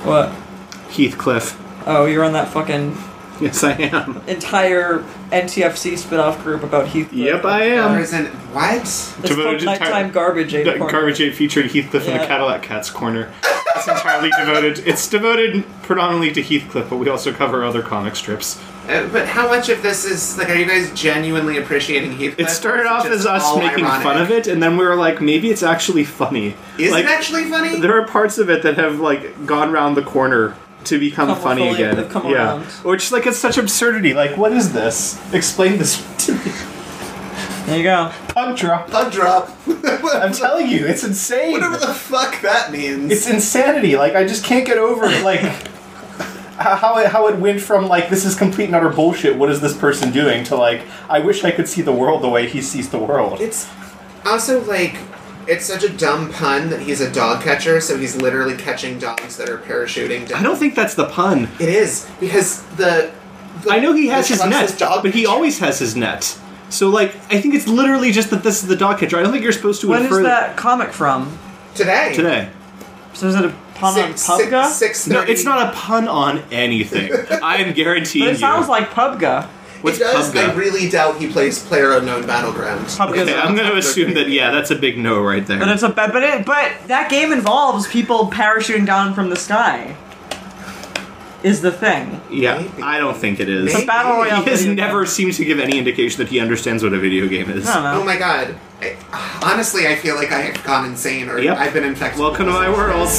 What? Heathcliff. Oh, you're on that fucking Yes, I am. entire NTFC spin-off group about Heathcliff. Yep, I am. What? It's Devoted called Nighttime Garbage Ape Corner. Garbage Ape featured Heathcliff in the Yeah. Cadillac Cats corner. It's entirely devoted. It's devoted predominantly to Heathcliff, but we also cover other comic strips. But how much of this is, like, are you guys genuinely appreciating Heathcliff? It started or is off just as us all making ironic? fun of it, and then we were like, maybe it's actually funny. Is like, it actually funny? There are parts of it that have, like, gone round the corner to become Come funny fully- again. they've come yeah. around. Or just like it's such absurdity. Like, what is this? Explain this to me. There you go. Pug drop. Pug drop. I'm telling you, it's insane. Whatever the fuck that means. It's insanity. Like, I just can't get over like how it went from like this is complete and utter bullshit. What is this person doing? To like, I wish I could see the world the way he sees the world. It's also like, it's such a dumb pun that he's a dog catcher, so he's literally catching dogs that are parachuting down. I don't think that's the pun. It is, because the I know he has the his truck net, says dog but he catcher. always has his net. So like, I think it's literally just that this is the dog catcher. I don't think you're supposed to When infer is that comic from? Today. So is it a pun on PUBG? 6:30. No, it's not a pun on anything. I am guaranteeing But you. it sounds like PUBG. What's it does. PUBG? I really doubt he plays PlayerUnknown Battlegrounds. PUBG is Okay, I'm going to assume that, yeah, that's a big no right there. But it's a but that game involves people parachuting down from the sky. Is the thing. Yeah, Maybe. I don't think it is. It's a battle royale. He has video never game. seemed to give any indication that he understands what a video game is. I don't know. Oh my god. Honestly, I feel like I have gone insane, or Yep. I've been infected. Welcome to my world.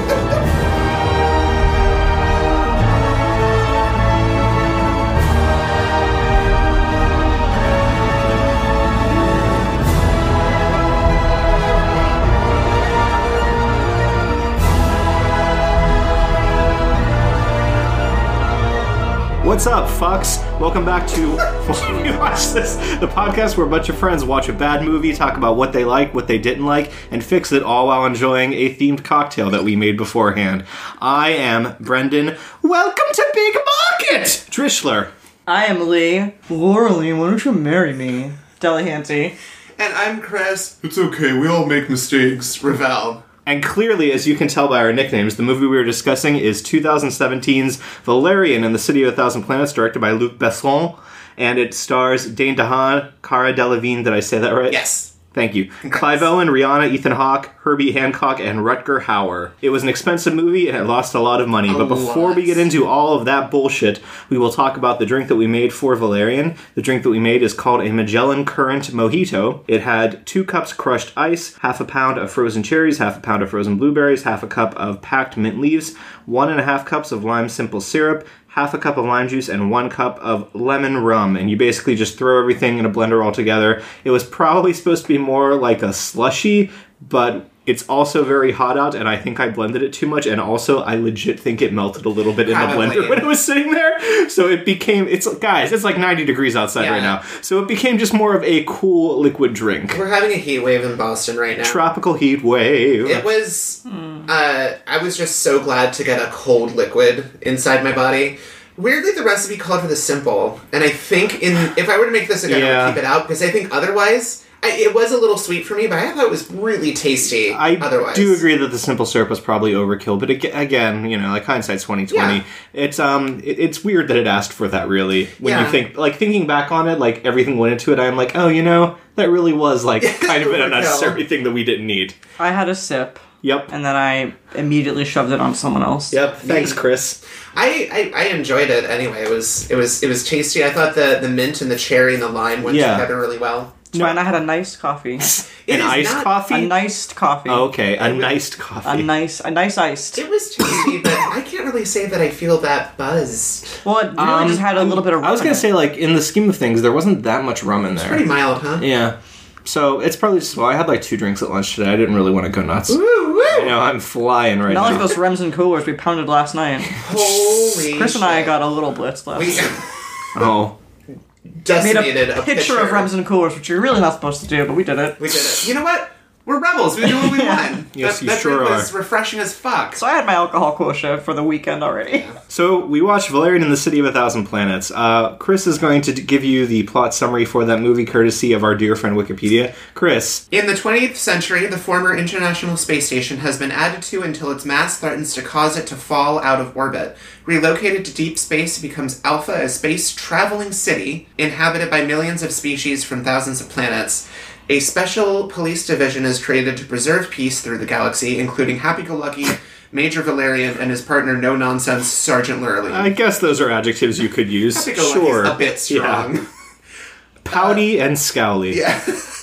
What's up, fucks? Welcome back to We Watch This, the podcast where a bunch of friends watch a bad movie, talk about what they like, what they didn't like, and fix it all while enjoying a themed cocktail that we made beforehand. I am Brendan. Welcome to Big Market! Trishler. I am Lee. Laurelie, why don't you marry me? Delahanty. And I'm Chris. It's okay, we all make mistakes. Ravel. And clearly, as you can tell by our nicknames, the movie we were discussing is 2017's Valerian and the City of a Thousand Planets, directed by Luc Besson, and it stars Dane DeHaan, Cara Delevingne, did I say that right? Yes. Thank you. Clive Owen, Rihanna, Ethan Hawke, Herbie Hancock, and Rutger Hauer. It was an expensive movie, and it lost a lot of money, but before we get into all of that bullshit, we will talk about the drink that we made for Valerian. The drink that we made is called a Magellan Currant Mojito. It had 2 cups crushed ice, half a pound of frozen cherries, half a pound of frozen blueberries, half a cup of packed mint leaves, 1.5 cups of lime simple syrup, half a cup of lime juice, and 1 cup of lemon rum. And you basically just throw everything in a blender all together. It was probably supposed to be more like a slushy, but it's also very hot out, and I think I blended it too much, and also I legit think it melted a little bit in the blender when it was sitting there. So it became, it's like 90 degrees outside right now. So it became just more of a cool liquid drink. We're having a heat wave in Boston right now. Tropical heat wave. It was, I was just so glad to get a cold liquid inside my body. Weirdly, the recipe called for the simple, and I think if I were to make this again, I would keep it out, because I think otherwise, it was a little sweet for me, but I thought it was really tasty otherwise. I do agree that the simple syrup was probably overkill, but again, you know, like hindsight's 2020. Yeah. It's weird that it asked for that, really. When you think, like, thinking back on it, like, everything went into it, I'm like, oh, you know, that really was, like, kind of an unnecessary thing that we didn't need. I had a sip. Yep. And then I immediately shoved it on someone else. Yep. Thanks, Chris. I enjoyed it anyway. It was tasty. I thought the mint and the cherry and the lime went together really well. No, and I had a nice coffee. An iced coffee? A niced coffee. Oh, okay, a niced coffee. A nice iced. It was tasty, but I can't really say that I feel that buzzed. Well, it really just had a little bit of rum. I was going to say, like, in the scheme of things, there wasn't that much rum in there. It's pretty mild, huh? Yeah. So, it's probably just, I had like 2 drinks at lunch today. I didn't really want to go nuts. Woo, woo. You know, I'm flying right now. Not like those Rems and Coolers we pounded last night. Holy Chris and I got a little blitz last night. Oh. Decimated made a picture of Rems and Coolers, which you're really not supposed to do, but we did it. We did it. You know what? We're rebels. We do what we want. Yes, you that sure drink are. was refreshing as fuck. So I had my alcohol quotient for the weekend already. So we watched Valerian and the City of a Thousand Planets. Chris is going to give you the plot summary for that movie, courtesy of our dear friend Wikipedia. Chris. In the 20th century, the former International Space Station has been added to until its mass threatens to cause it to fall out of orbit. Relocated to deep space, it becomes Alpha, a space-traveling city inhabited by millions of species from thousands of planets. A special police division is created to preserve peace through the galaxy, including Happy-Go-Lucky, Major Valerian, and his partner No-Nonsense, Sergeant Lurley. I guess those are adjectives you could use. Happy-Go-Lucky's Sure. a bit strong. Yeah. Pouty and scowly. Yeah.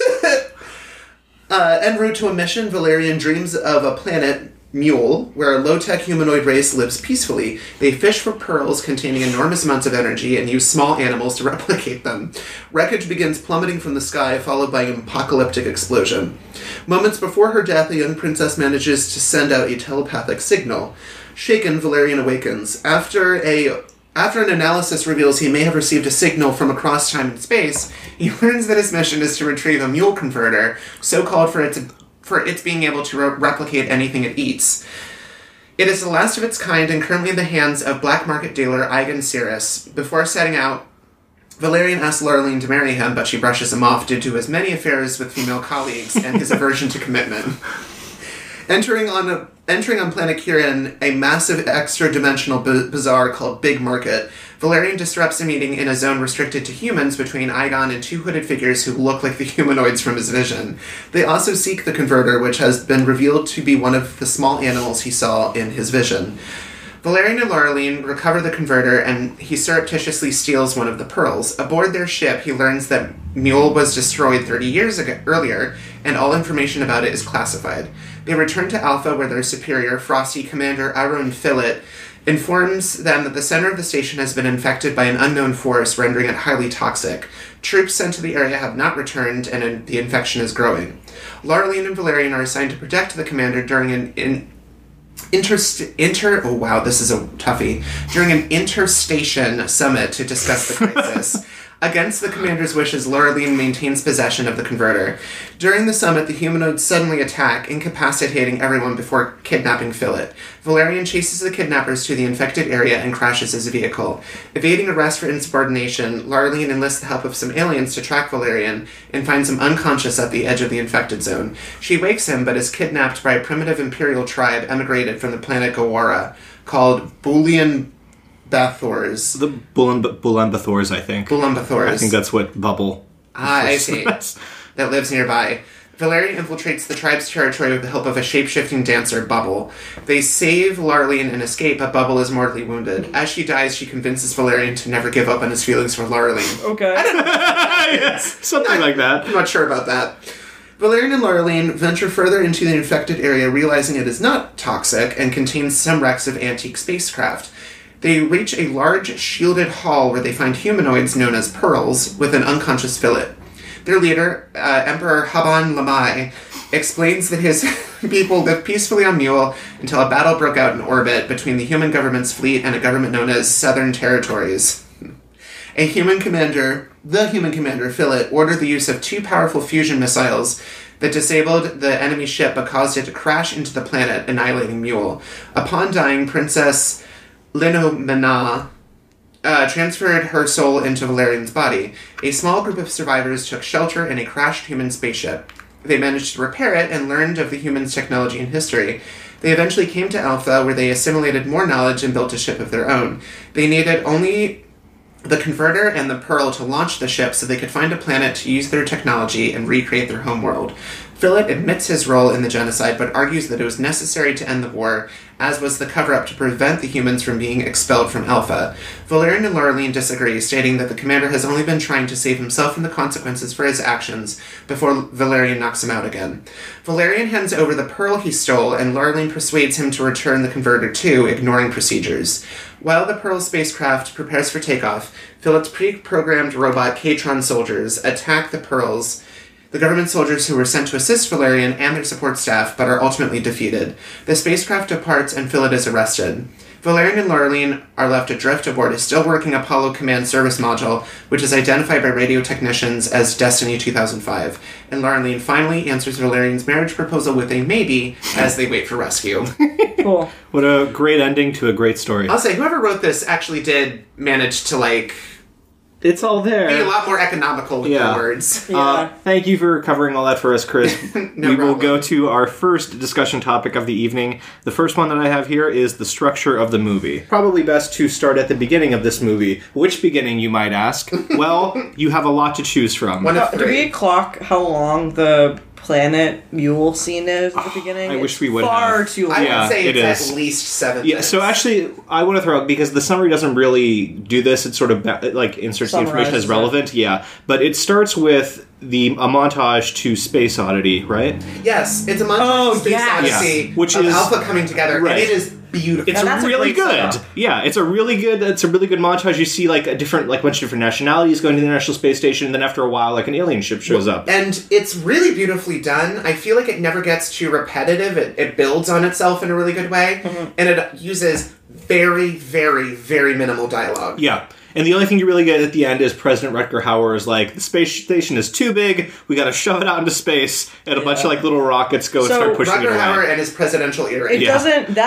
En route to a mission, Valerian dreams of a planet, Mule, where a low-tech humanoid race lives peacefully. They fish for pearls containing enormous amounts of energy and use small animals to replicate them. Wreckage begins plummeting from the sky, followed by an apocalyptic explosion. Moments before her death, a young princess manages to send out a telepathic signal. Shaken, Valerian awakens. After an analysis reveals he may have received a signal from across time and space, he learns that his mission is to retrieve a mule converter, so called for its being able to replicate anything it eats. It is the last of its kind and currently in the hands of black market dealer Igan Cirrus. Before setting out, Valerian asks Lurleen to marry him, but she brushes him off due to his many affairs with female colleagues and his aversion to commitment. Entering on planet Kirin, a massive extra-dimensional bazaar called Big Market, Valerian disrupts a meeting in a zone restricted to humans between Igon and two hooded figures who look like the humanoids from his vision. They also seek the converter, which has been revealed to be one of the small animals he saw in his vision. Valerian and Lurleen recover the converter, and he surreptitiously steals one of the pearls. Aboard their ship, he learns that Mule was destroyed 30 years earlier, and all information about it is classified. They return to Alpha, where their superior, Frosty Commander Aaron Fillet, informs them that the center of the station has been infected by an unknown force, rendering it highly toxic. Troops sent to the area have not returned, and the infection is growing. Lurleen and Valerian are assigned to protect the commander during an during an interstation summit to discuss the crisis. Against the commander's wishes, Lurleen maintains possession of the converter. During the summit, the humanoids suddenly attack, incapacitating everyone before kidnapping Fillet. Valerian chases the kidnappers to the infected area and crashes his vehicle. Evading arrest for insubordination, Lurleen enlists the help of some aliens to track Valerian and finds him unconscious at the edge of the infected zone. She wakes him, but is kidnapped by a primitive imperial tribe emigrated from the planet Gawara, called Boolean Bathors. The Bulambathors, I think. Bulambathors. I think that's what Bubble. I see. That lives nearby. Valerian infiltrates the tribe's territory with the help of a shape-shifting dancer, Bubble. They save Lurleen and escape, but Bubble is mortally wounded. As she dies, she convinces Valerian to never give up on his feelings for Lurleen. Okay. Yes, something like that. I'm not sure about that. Valerian and Lurleen venture further into the infected area, realizing it is not toxic and contains some wrecks of antique spacecraft. They reach a large, shielded hall where they find humanoids known as Pearls with an unconscious Fillet. Their leader, Emperor Haban Lamai, explains that his people lived peacefully on Mule until a battle broke out in orbit between the human government's fleet and a government known as Southern Territories. The human commander, Fillet, ordered the use of two powerful fusion missiles that disabled the enemy ship but caused it to crash into the planet, annihilating Mule. Upon dying, Princess Linomena transferred her soul into Valerian's body. A small group of survivors took shelter in a crashed human spaceship. They managed to repair it and learned of the humans' technology and history. They eventually came to Alpha, where they assimilated more knowledge and built a ship of their own. They needed only the converter and the pearl to launch the ship so they could find a planet to use their technology and recreate their homeworld. Fillet admits his role in the genocide, but argues that it was necessary to end the war, as was the cover-up to prevent the humans from being expelled from Alpha. Valerian and Lurleen disagree, stating that the commander has only been trying to save himself from the consequences for his actions before Valerian knocks him out again. Valerian hands over the pearl he stole, and Lurleen persuades him to return the converter too, ignoring procedures. While the Pearl spacecraft prepares for takeoff, Fillet's pre-programmed robot Katron soldiers attack the Pearls, the government soldiers who were sent to assist Valerian and their support staff, but are ultimately defeated. The spacecraft departs and Fillet is arrested. Valerian and Laureline are left adrift aboard a still working Apollo Command Service Module, which is identified by radio technicians as Destiny 2005. And Laureline finally answers Valerian's marriage proposal with a maybe as they wait for rescue. Cool. What a great ending to a great story. I'll say, whoever wrote this actually did manage to, like, It's all there. be a lot more economical with their words. Yeah. Thank you for covering all that for us, Chris. No we will problem. go to our first discussion topic of the evening. The first one that I have here is the structure of the movie. Probably best to start at the beginning of this movie. Which beginning, you might ask? Well, you have a lot to choose from. One of Do three. we clock how long the planet mule scene is at the beginning? I wish It's we would far have. too long. I Yeah, would say it it's is. at least 7 Yeah, minutes. so actually, I want to throw out, because the summary doesn't really do this, it sort of, like, inserts the information as Summarizes relevant, yeah. But it starts with a montage to Space Oddity, right? Yes, it's a montage Oh, of Space yes. Odyssey Yeah, which of is- Alpha coming together, Right. and it is beautiful. It's that's a really great good. setup. Yeah, it's a really good montage. You see like a bunch of different nationalities going to the International Space Station, and then after a while, like an alien ship shows up. And it's really beautifully done. I feel like it never gets too repetitive. It builds on itself in a really good way, and it uses very, very, very minimal dialogue. Yeah. And the only thing you really get at the end is President Rutger Hauer is like, the space station is too big, we gotta shove it out into space, and a bunch of like little rockets go and So, start pushing it Rutger Hauer away. and his presidential earring. Yeah.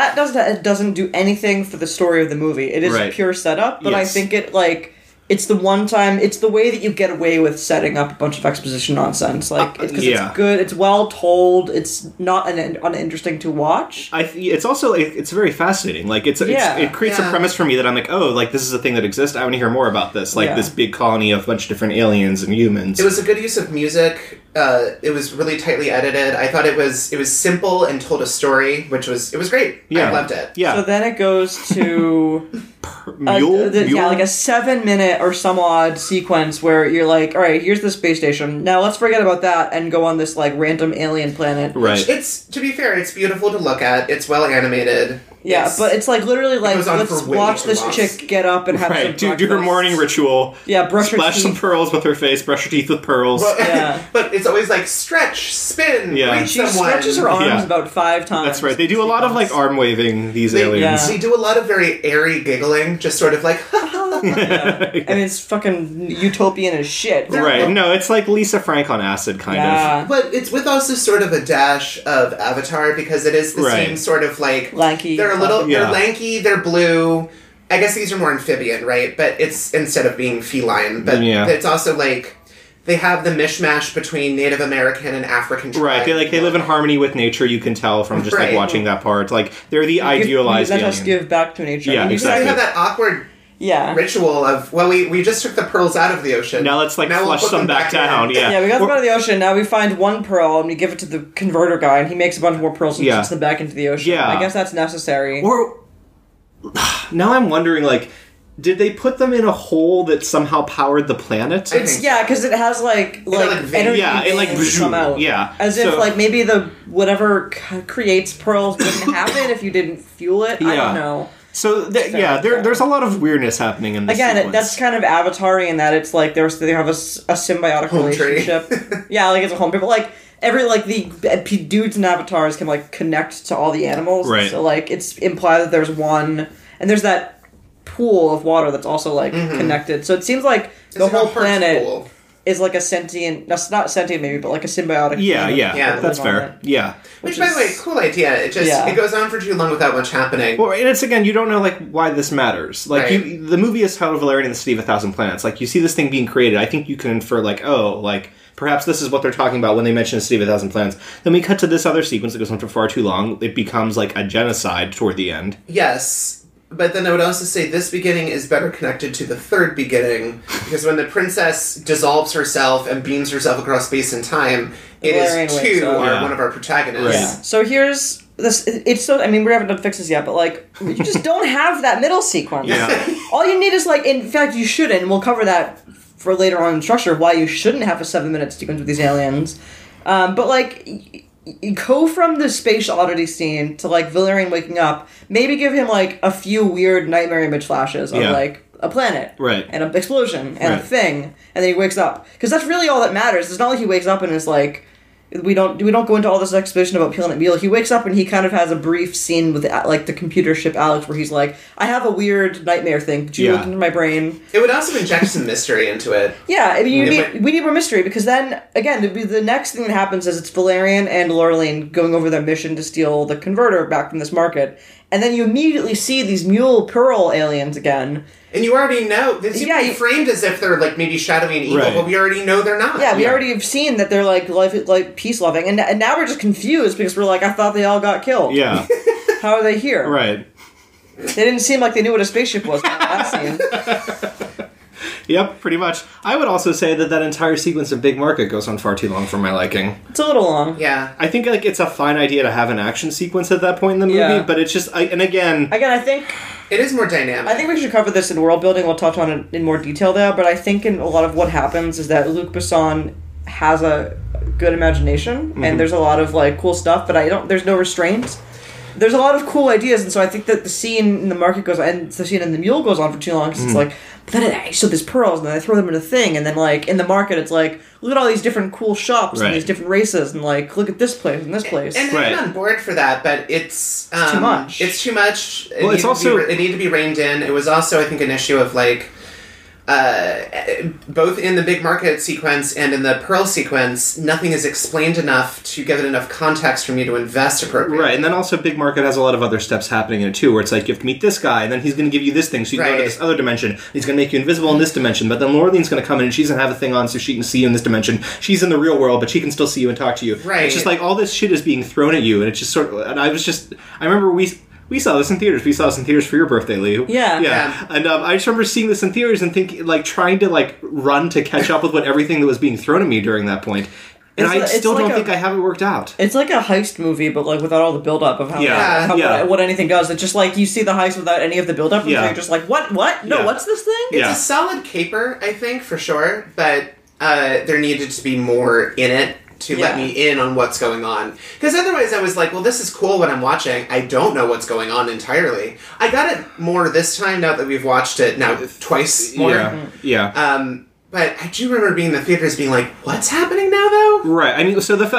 It doesn't do anything for the story of the movie. It is Right. pure setup, but I Yes. think it's the one time, it's the way that you get away with setting up a bunch of exposition nonsense. Like, because yeah. it's good, it's well told, it's not uninteresting to watch. It's also it's very fascinating. Like it creates a Yeah. premise for me that I'm like, oh, like this is a thing that exists. I want to hear more about this. Like Yeah. this big colony of a bunch of different aliens and humans. It was a good use of music. It was really tightly edited. I thought it was simple and told a story, it was great. Yeah. I loved it. Yeah. So then it goes to Mule? like a 7-minute or some odd sequence where you're like, all right, here's the space station. Now let's forget about that and go on this like random alien planet. Right. It's, to be fair, it's beautiful to look at. It's well animated. Yeah, but it's like literally like, goes on let's for way watch too this long. chick get up and have Right, some do her breakfast. morning ritual. Yeah, brush her Splash some teeth. pearls with her face, brush her teeth with pearls. But, Yeah. but it's always like stretch, spin, Yeah. greet She someone. stretches her arms Yeah. about 5 times. That's right. They do a lot of like arm waving, these aliens. They do a lot of very airy giggling, just sort of like, I mean, it's fucking utopian as shit. Right. No, it's like Lisa Frank on acid, kind of. Yeah. but it's with also sort of a dash of Avatar because it is the Right. same sort of like Lanky. They're a little, Yeah. they're lanky, they're blue. I guess these are more amphibian, right? But it's instead of being feline, but Yeah. it's also like they have the mishmash between Native American and African tribes. Right. They live in harmony with nature. You can tell from just like Right. watching that part. Like they're the idealized Let alien. us give back to nature. Yeah, And you So exactly. they have that awkward Yeah. ritual of, well, we just took the pearls out of the ocean. Now let's like Now we'll flush put some them back in. down. Yeah. Yeah, we got them Or- out of the ocean. Now we find one pearl and we give it to the converter guy, and he makes a bunch more pearls and Yeah. puts them back into the ocean. Yeah. I guess that's necessary. Or now I'm wondering, like, did they put them in a hole that somehow powered the planet? I think Yeah, because it has like like, energy yeah, it like veins come out. yeah. As if So- like maybe the whatever creates pearls wouldn't happen if you didn't fuel it. I Yeah. don't know. So there's a lot of weirdness happening in this Again, sequence. that's kind of Avatar-y in that it's like they have a symbiotic Home tree. relationship. Yeah, like it's a home tree, but like the dudes and avatars can like connect to all the animals. Right. So like it's implied that there's one, and there's that pool of water that's also like connected. So it seems like It's the like whole a heart planet pool. is like a sentient. That's not sentient maybe, but like a symbiotic. yeah, thing yeah, Yeah. that's live on fair. it. Yeah. Which, by the way, cool idea. It just Yeah. it goes on for too long without much happening. Well, and it's again, you don't know like why this matters. Like Right. the movie is titled Valerian and the City of a Thousand Planets. Like you see this thing being created, I think you can infer like, oh, like perhaps this is what they're talking about when they mention the City of a Thousand Planets. Then we cut to this other sequence that goes on for far too long. It becomes like a genocide toward the end. Yes, but then I would also say this beginning is better connected to the third beginning because when the princess dissolves herself and beams herself across space and time, it Valerian is wakes two up. are Yeah. one of our protagonists. Yeah. So here's this. It's so. I mean, we haven't done fixes yet, but like, you just don't have that middle sequence. Yeah. All you need is like. In fact, you shouldn't. And we'll cover that for later on in the structure. Why you shouldn't have a 7-minute sequence with these aliens. But like, you go from the space oddity scene to like Valerian waking up. Maybe give him like a few weird nightmare image flashes of Yeah. like a planet, Right. and an explosion, and a Right. thing, and then he wakes up. Because that's really all that matters. It's not like he wakes up and is like. we don't go into all this exposition about peeling that meal. He wakes up and he kind of has a brief scene with like the computer ship Alex, where he's like, "I have a weird nightmare thing. Did you look into my brain?" It would also inject some mystery into it. Yeah, I mean, we need more mystery, because then again, the next thing that happens is it's Valerian and Laureline going over their mission to steal the converter back from this market, and then you immediately see these Mule Pearl aliens again. And you already know, they seem to be framed as if they're like maybe shadowy and evil, but we already know they're not. Yeah, we already have seen that they're like peace loving, and now we're just confused because we're like, I thought they all got killed. Yeah. How are they here? Right. They didn't seem like they knew what a spaceship was in that scene. Yep, pretty much. I would also say that entire sequence of Big Market goes on far too long for my liking. It's a little long. Yeah. I think it's a fine idea to have an action sequence at that point in the movie, but it's just... Again, I think... It is more dynamic. I think we should cover this in world building. We'll touch on it in more detail there, but I think in a lot of what happens is that Luc Besson has a good imagination, and there's a lot of cool stuff, but there's no restraint. There's a lot of cool ideas, and so I think that the scene in the market goes on, and the scene in the mule goes on for too long, because it's like, but then I show these pearls, and then I throw them in a thing, and then in the market it's like, look at all these different cool shops and these different races, and look at this place and this place. And I'm on board for that, but it's too much. It's too much. Well, it's also... It needed to be reined in. It was also, I think, an issue of both in the Big Market sequence and in the Pearl sequence, nothing is explained enough to give it enough context for me to invest appropriately. Right, and then also Big Market has a lot of other steps happening in it too, where it's like you have to meet this guy, and then he's going to give you this thing, so you can go to this other dimension. He's going to make you invisible in this dimension, but then Laureline's going to come in and she's going to have a thing on so she can see you in this dimension. She's in the real world, but she can still see you and talk to you. Right. It's just all this shit is being thrown at you, and it's just sort of... And I remember we saw this in theaters. We saw this in theaters for your birthday, Lou. Yeah. And I just remember seeing this in theaters and thinking, trying to run to catch up with everything that was being thrown at me during that point. And I still don't think I have it worked out. It's like a heist movie, but without all the build-up of what anything does. It's just you see the heist without any of the build-up, and you're just what? No, what's this thing? It's a solid caper, I think, for sure, but there needed to be more in it to let me in on what's going on. Because otherwise I was like, well, this is cool what I'm watching. I don't know what's going on entirely. I got it more this time now that we've watched it now twice more. Yeah. But I do remember being in the theaters being like, what's happening now, though? Right. I mean,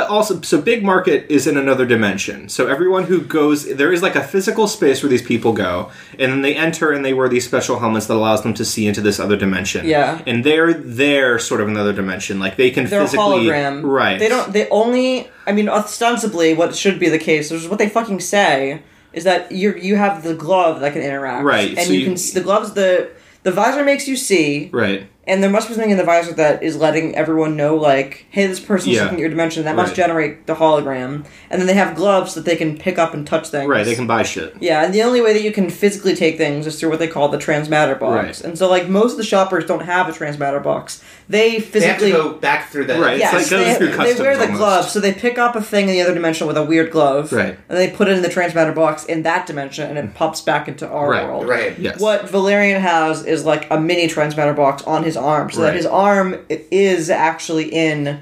so Big Market is in another dimension. So everyone who goes... There is a physical space where these people go, and then they enter and they wear these special helmets that allows them to see into this other dimension. Yeah. And they're sort of another dimension. They can they're physically... They're a hologram. Right. They only... I mean, ostensibly, what should be the case, which is what they fucking say, is that you have the glove that can interact. Right. And so you can... The glove's the visor makes you see. Right. And there must be something in the visor that is letting everyone know, hey, this person's looking at your dimension. That must generate the hologram. And then they have gloves that they can pick up and touch things. Right, they can buy shit. Yeah, and the only way that you can physically take things is through what they call the transmatter box. Right. And so, most of the shoppers don't have a transmatter box. They physically... They have to go back through the... Right, yes, it's goes through customs. They wear the almost. glove, so they pick up a thing in the other dimension with a weird glove. Right. And they put it in the transmatter box in that dimension, and it pops back into our world. Right, yes. What Valerian has is, a mini transmatter box on his arm, so that his arm is actually in...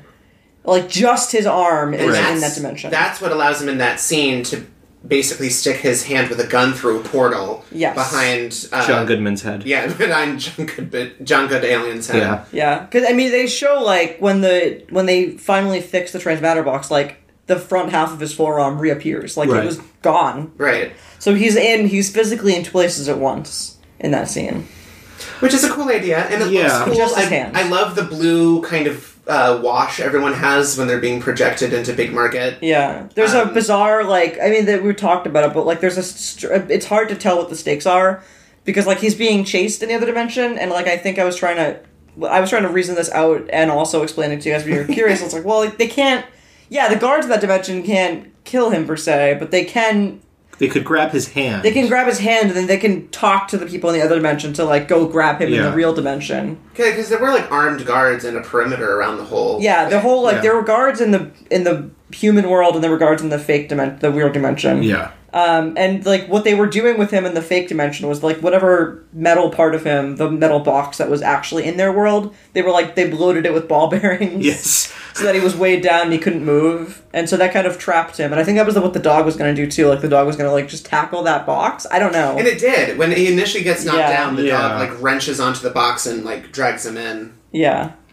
just his arm is in that dimension. That's what allows him in that scene to basically stick his hand with a gun through a portal behind... John Goodman's head. Yeah, behind John Good Alien's head. Yeah. Yeah, because, they show, when they finally fix the transmatter box, the front half of his forearm reappears. It was gone. Right. So he's physically in two places at once in that scene. Which is a cool idea, and it looks cool. Just his hand. I love the blue kind of wash everyone has when they're being projected into Big Market. Yeah. There's a bizarre, we talked about it, but, it's hard to tell what the stakes are, because, he's being chased in the other dimension, and, I think I was trying to reason this out and also explain it to you guys when you were curious. It's they can't... Yeah, the guards of that dimension can't kill him, per se, but they can... They could grab his hand. They can grab his hand, and then they can talk to the people in the other dimension to, go grab him in the real dimension. Okay, because there were, armed guards and a perimeter around the whole... Yeah, the whole, there were guards in the human world, and there were guards in the fake dimension, the weird dimension. Yeah. And, what they were doing with him in the fake dimension was, whatever metal part of him, the metal box that was actually in their world, they were, they bloated it with ball bearings. Yes. So that he was weighed down and he couldn't move. And so that kind of trapped him. And I think that was what the dog was going to do, too. The dog was going to, just tackle that box. I don't know. And it did. When he initially gets knocked down, the dog, wrenches onto the box and, drags him in. Yeah.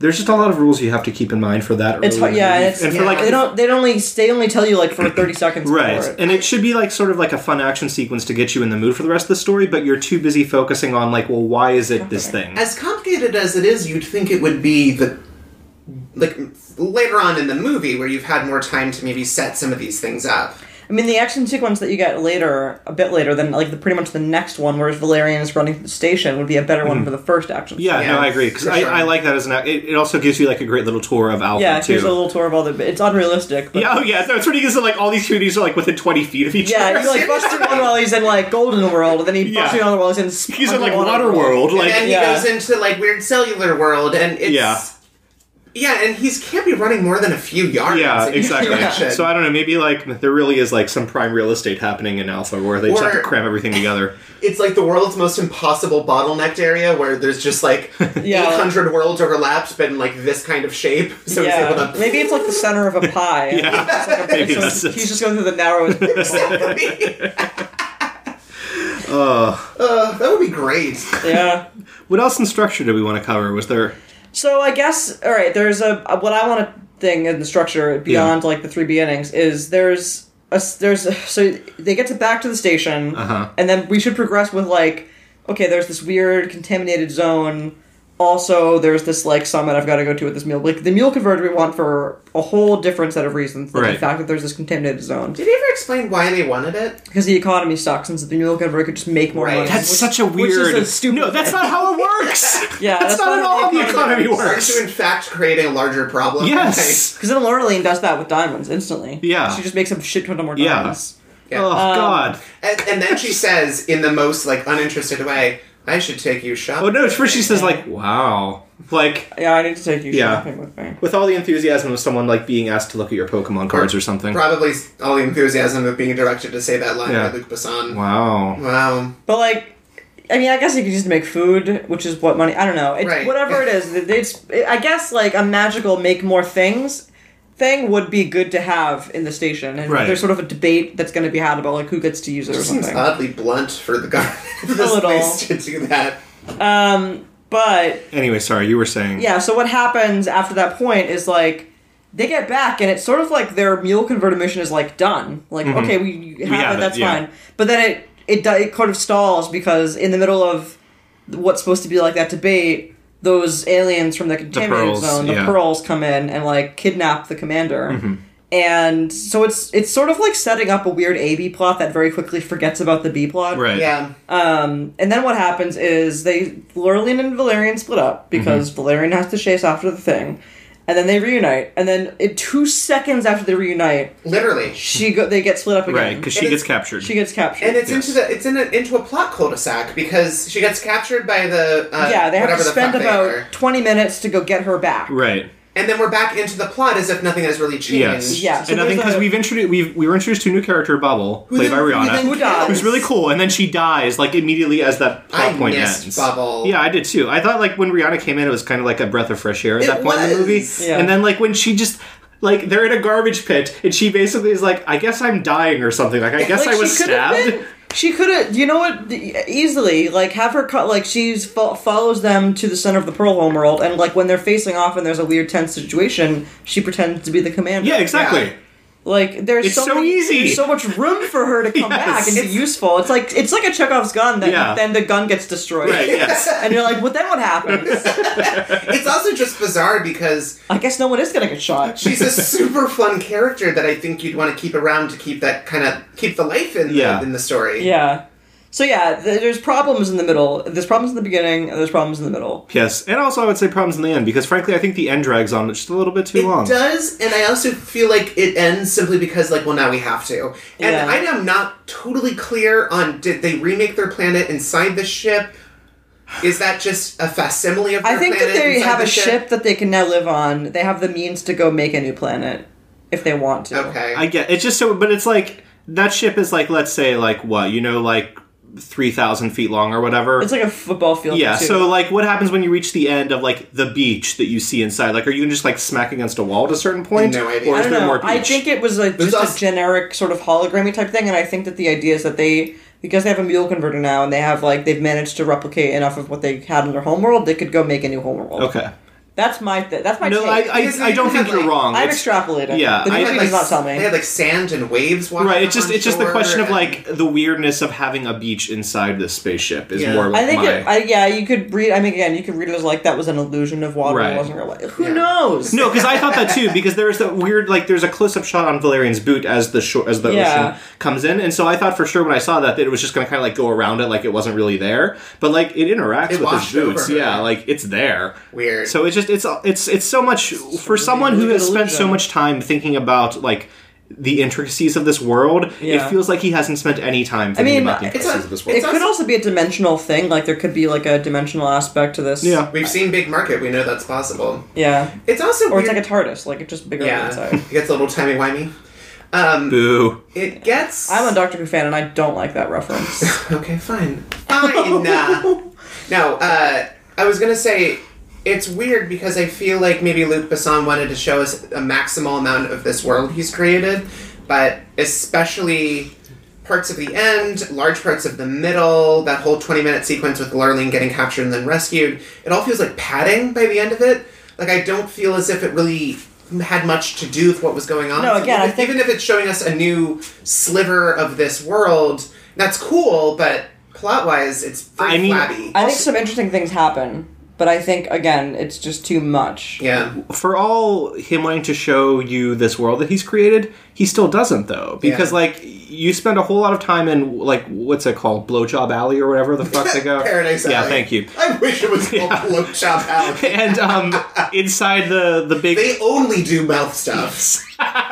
there's just a lot of rules you have to keep in mind for that. It's hard, yeah. It's, and for like they only tell you like for 30 seconds. Right, and it should be like sort of like a fun action sequence to get you in the mood for the rest of the story. But you're too busy focusing on like, well, why is it this thing? As complicated as it is, you'd think it would be like later on in the movie where you've had more time to maybe set some of these things up. I mean, the action sequence that you get later, a bit later than like pretty much the next one, whereas Valerian is running through the station, would be a better one for the first action. Yeah, no, I agree because I like that as an. It also gives you like a great little tour of Alpha. Yeah, it gives a little tour of all the. It's unrealistic. But it's pretty good. Like all these communities are like within 20 feet of each other. Yeah, he like busts through one while he's in like Golden World, and then he busts through another while he's in like Water World. And like then he goes into like weird cellular world, and it's yeah, and he can't be running more than a few yards. Yeah, exactly. So I don't know, maybe like there really is like some prime real estate happening in Alpha where they just have to cram everything together. It's like the world's most impossible bottlenecked area where there's just like 800 worlds overlapped, but in like this kind of shape. So he's able to... Maybe it's like the center of a pie. He's just going through the narrowest. That would be great. Yeah. What else in structure do we want to cover? Was there... So I guess, all right, there's what I want to think in the structure beyond like the 3 beginnings is so they get back to the station, and then we should progress with like, okay, there's this weird contaminated zone. Also, there's this like summit I've got to go to with this mule. Like the mule converter we want for a whole different set of reasons. Like the fact that there's this contaminated zone. Did he ever explain why they wanted it? Because the economy sucks, and so the mule converter could just make more money. That's such a weird. Which is a stupid. No, that's not how it works. That's not at all how the economy works. To in fact creating a larger problem. Yes, because then Lorelene does that with diamonds instantly. Yeah, she just makes a shit ton of more diamonds. Yeah. Oh God. And then she says in the most like uninterested way, I should take you shopping. Oh no! First she says like, "Wow," like I need to take you shopping with me. With all the enthusiasm of someone like being asked to look at your Pokemon cards or something. Probably all the enthusiasm of being directed to say that line by Luc Besson. Wow. But like, I mean, I guess you could just make food, which is what money. I don't know. It's, whatever it is, I guess like a magical make more things thing would be good to have in the station, and there's sort of a debate that's going to be had about like who gets to use it or something. Seems oddly blunt for the government of this place to do that. But anyway, sorry, you were saying. Yeah, so what happens after that point is like they get back, and it's sort of like their mule converter mission is like done. Like okay, we have it, that's fine. But then it kind of stalls because in the middle of what's supposed to be like that debate, those aliens from the contaminated zone, the Pearls, come in and like kidnap the commander. And so it's sort of like setting up a weird A-B plot that very quickly forgets about the B plot. Right. Yeah. And then what happens is Lorelene and Valerian split up because Valerian has to chase after the thing. And then they reunite, and then 2 seconds after they reunite, literally, they get split up again. Right, because she gets captured. She gets captured, and it's into a plot cul-de-sac because she gets captured by the they have to spend about 20 minutes to go get her back. Right. And then we're back into the plot as if nothing has really changed. Yes. So and nothing because we were introduced to a new character, Bubble, played by Rihanna, who's really cool, and then she dies like immediately as that plot point ends. Bubble. Yeah, I did too. I thought like when Rihanna came in, it was kind of like a breath of fresh air at that point in the movie. Yeah. And then like when she just like they're in a garbage pit, and she basically is like, I guess I'm dying or something. Like I guess I was stabbed. She could have, you know what, easily, like, have her cut, like, follows them to the center of the Pearl homeworld, and, like, when they're facing off and there's a weird tense situation, she pretends to be the commander. Yeah, exactly. Yeah. Like, there's so easy. There's so much room for her to come back and be useful. It's like a Chekhov's gun that then the gun gets destroyed. Right, yes. And you're like, well, then what happens? It's also just bizarre because I guess no one is going to get shot. She's a super fun character that I think you'd want to keep around to keep that keep the life in the story. Yeah. So there's problems in the middle. There's problems in the beginning, and there's problems in the middle. Yes, and also I would say problems in the end, because frankly I think the end drags on just a little bit too long. It does, and I also feel like it ends simply because, like, well, now we have to. And I am not totally clear on, did they remake their planet inside the ship? Is that just a facsimile of their planet? I think that they have a ship that they can now live on. They have the means to go make a new planet, if they want to. Okay. I get it's just so, but it's like, that ship is like, let's say, like, what, like 3,000 feet long or whatever. It's like a football field. Yeah, too. so like what happens when you reach the end of like the beach that you see inside? Like are you just like smack against a wall at a certain point? No idea. Or is there more beach? I think it was just a generic sort of hologrammy type thing, and I think that the idea is that because they have a mule converter now and they've managed to replicate enough of what they had in their homeworld, they could go make a new homeworld. Okay. That's my that's my No, take. I don't think you're wrong. I'm It's- extrapolating. Yeah, the movie does not tell me. They had like sand and waves walking Right, it's just the question of and- like the weirdness of having a beach inside this spaceship is Yeah. more like I think my... you could read. I mean, again, you could read it as like that was an illusion of water. Right. It wasn't real. Who knows? No, because I thought that too. Because there's that weird, like, there's a close-up shot on Valerian's boot as the ocean comes in, and so I thought for sure when I saw that it was just going to kind of like go around it, like it wasn't really there. But like it interacts with his washed over boots. her. Yeah, like it's there. Weird. So it's just it's so much for someone who really has good spent so illusion. much time thinking about like the intricacies of this world. Yeah. It feels like he hasn't spent any time thinking about the it's intricacies a- of this world. It could also be a dimensional thing. Like there could be like a dimensional aspect to this. Yeah. We've seen Big Market. We know that's possible. Yeah. It's also Or weird. it's like a TARDIS. Like it's just bigger on the inside. It gets a little timey-wimey. Boo. It gets... I'm a Doctor Who fan, and I don't like that reference. Okay, fine. Fine. No, I was gonna say, it's weird because I feel like maybe Luc Besson wanted to show us a maximal amount of this world he's created, but especially parts of the end, large parts of the middle, that whole 20-minute sequence with Lurleen getting captured and then rescued, it all feels like padding by the end of it. Like, I don't feel as if it really had much to do with what was going on. No, So again, I think- even if it's showing us a new sliver of this world, that's cool, but plot-wise, it's very flabby. I think some interesting things happen, but I think again, it's just too much. Yeah. For all him wanting to show you this world that he's created, he still doesn't though. Because like you spend a whole lot of time in like what's it called? Blowjob Alley or whatever the fuck they go. Paradise Alley. Yeah, thank you. I wish it was called Blowjob Alley. And inside the big They only do mouth stuff.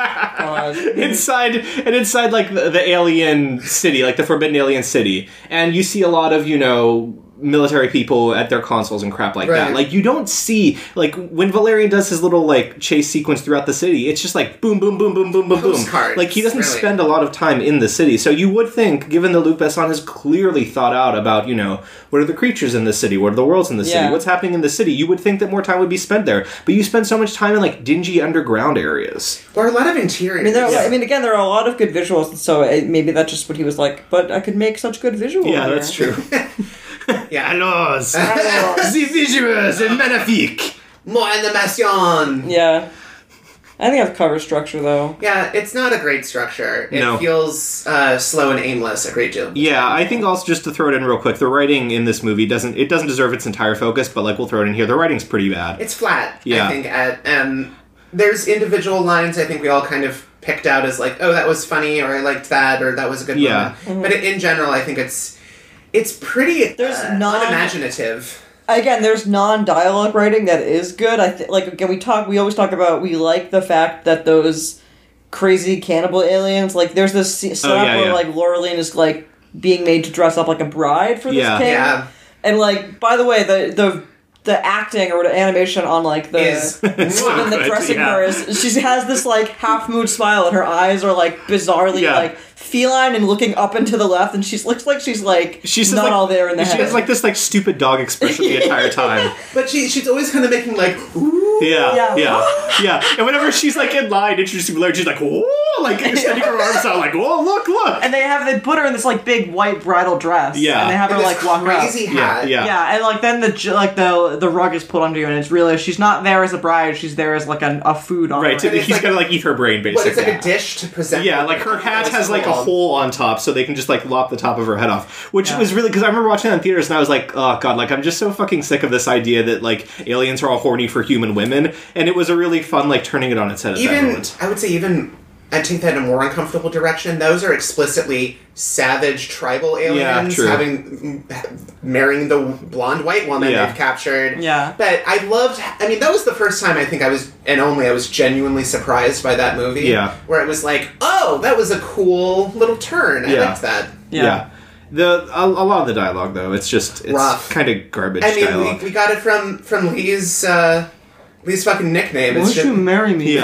God. inside like the alien city, like the forbidden alien city, and you see a lot of military people at their consoles and crap like that. Right. Like you don't see like when Valerian does his little like chase sequence throughout the city, it's just like boom boom boom boom boom boom boom. Postcards, Like he doesn't really. spend a lot of time in the city. So you would think, given that Luc Besson has clearly thought out about, what are the creatures in the city, what are the worlds in the city, Yeah. what's happening in the city, you would think that more time would be spent there. But you spend so much time in like dingy underground areas. There are a lot of interiors. Again, there are a lot of good visuals, so maybe that's just what he was like. But I could make such good visuals. Yeah, here. that's true. Yeah. Alors, the visuals are magnifique. More animation. Yeah, I think that's cover structure though. Yeah, it's not a great structure. It No. feels slow and aimless a great deal. Yeah, I think also just to throw it in real quick, the writing in this movie doesn't deserve its entire focus, but like we'll throw it in here. The writing's pretty bad. It's flat, Yeah. I think. There's individual lines I think we all kind of picked out as like, oh, that was funny, or I liked that, or that was a good Yeah. moment. But in general, I think it's pretty There's unimaginative. Again, there's non-dialogue writing that is good. We always talk about we like the fact that those crazy cannibal aliens, like there's this setup yeah, where yeah. like Laureline is like being made to dress up like a bride for this Yeah. king. Yeah. And like, by the way, the acting or the animation on like the Is woman that's good, dressing yeah. her is she has this like half mood smile and her eyes are like bizarrely Yeah. like feline and looking up and to the left and looks like she's She's not like, all there in the she head. has like this like stupid dog expression the entire time. But she's always kind of making like, ooh. Yeah. And whenever she's like in line introducing Valerian, she's like, whoa, like extending her arms out, like, whoa, look. And they put her in this like big white bridal dress. Yeah. And they have her And like this walk crazy up. hat. Yeah. Yeah, and like then the rug is pulled under you, and it's really she's not there as a bride; she's there as like a food on Right, her. he's like- gonna like eat her brain, Well, basically. it's like a dish to present. Yeah, like her hat has like a hole on top, so they can just like lop the top of her head off. Which was really, because I remember watching that in theaters and I was like, oh god, like I'm just so fucking sick of this idea that like aliens are all horny for human women, and it was a really fun like turning it on its head at that moment. I would say I'd take that in a more uncomfortable direction. Those are explicitly savage tribal aliens true. marrying the blonde white woman Yeah. they've captured. Yeah. But that was the first time I think I was genuinely surprised by that movie. Yeah. Where it was like, oh, that was a cool little turn. I Yeah. liked that. Yeah. A lot of the dialogue though, it's Rough. kind of garbage I mean, dialogue. we got it from Lee's fucking nickname. It's Won't just, you marry me?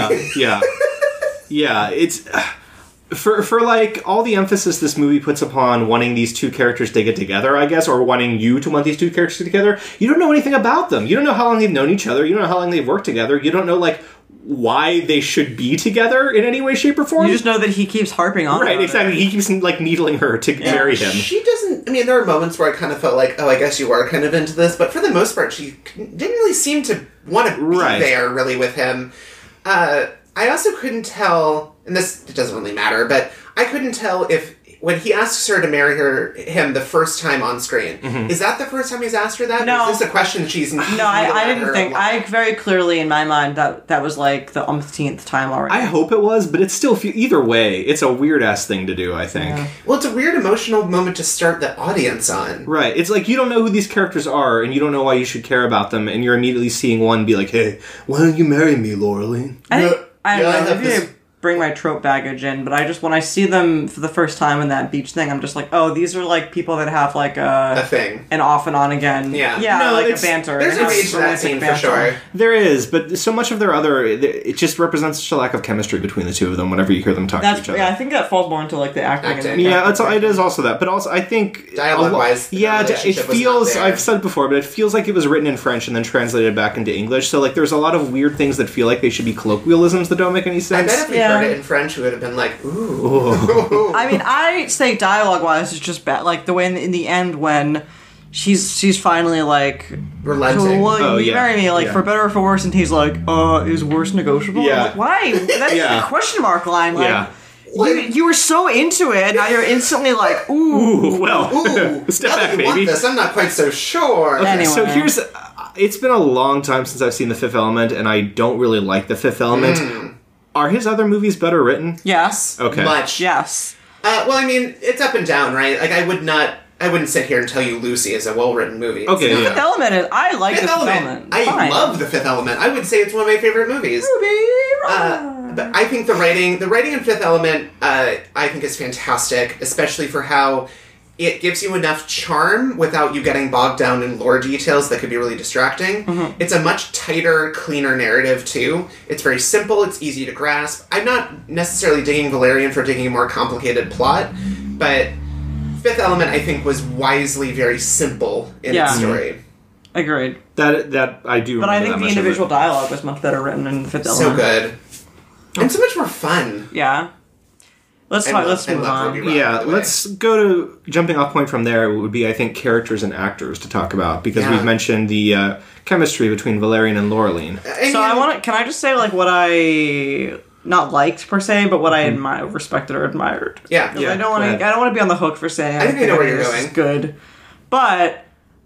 Yeah, it's for like all the emphasis this movie puts upon wanting these two characters to get together, I guess, or wanting you to want these two characters to get together. You don't know anything about them. You don't know how long they've known each other. You don't know how long they've worked together. You don't know like why they should be together in any way, shape, or form. You just know that he keeps harping on Right, about exactly. it. He keeps, like, needling her to marry him. She doesn't... I mean, there are moments where I kind of felt like, oh, I guess you are kind of into this, but for the most part, she didn't really seem to want to be there, really, with him. I also couldn't tell, and this doesn't really matter, but I couldn't tell if, when he asks her to marry him the first time on screen, is that the first time he's asked her that? No. Or is this a question she's... No, I didn't think... I very clearly, in my mind, that was, like, the umpteenth time already. I hope it was, but it's still... Either way, it's a weird-ass thing to do, I think. Yeah. Well, it's a weird emotional moment to start the audience on. Right. It's like, you don't know who these characters are, and you don't know why you should care about them, and you're immediately seeing one be like, hey, why don't you marry me, Laureline? I don't know, have maybe I bring my trope baggage in, but I just, when I see them for the first time in that beach thing, I'm just like, oh, these are, like, people that have, like, a thing. An off and on again. Yeah. Yeah, like a banter. There's They a have reach to that romantic scene for banter. sure. There is, but so much of their other... It just represents such a lack of chemistry between the two of them whenever you hear them talk to each other. Yeah, I think that falls more into, like, the acting. And the Yeah, it is also that. But also, I think... Dialogue-wise, yeah, the it relationship was feels... not there. I've said it before, but it feels like it was written in French and then translated back into English. So, like, there's a lot of weird things that feel like they should be colloquialisms that don't make any I sense. bet if we heard it in French, we would have been like, ooh. I mean, I say dialogue-wise, it's just bad. Like, the way in the end when she's finally, like... Relenting. Will you marry me, like, yeah. for better or for worse? And he's like, is worse negotiable? Yeah. I'm like, why? That's Yeah. a question mark line. Like, Yeah. you were so into it, now you're instantly like, ooh. Ooh, well, Ooh, step now back, that you want baby. this, I'm not quite so sure. Okay, Anyway. so here's... it's been a long time since I've seen The Fifth Element, and I don't really like The Fifth Element. Are his other movies better written? Yes. Okay. Much. Yes. Well, I mean, it's up and down, right? Like, I wouldn't sit here and tell you Lucy is a well-written movie. It's Okay, not. yeah. Fifth Element is, I like Fifth the Fifth Element. Element. I Fine. love The Fifth Element. I would say it's one of my favorite movies. But I think the writing in Fifth Element, I think is fantastic, especially for how it gives you enough charm without you getting bogged down in lore details that could be really distracting. It's a much tighter, cleaner narrative, too. It's very simple, it's easy to grasp. I'm not necessarily digging Valerian for digging a more complicated plot, but Fifth Element, I think, was wisely very simple in its story. Agreed. That I do. But I remember think that the much of individual it. dialogue was much better written in Fifth So Element. good. And so much more fun. Yeah. Let's move on. Ruby Rock, Yeah, by the way. let's go to jumping off point from there. Would be, I think, characters and actors to talk about because Yeah. we've mentioned the chemistry between Valerian and Laureline. So I want to. Can I just say like what I not liked per se, but what I respected or admired? Yeah. 'Cause Yeah, I don't want go to. ahead. I don't want to be on the hook for saying. I think I know where you're this going. is good, but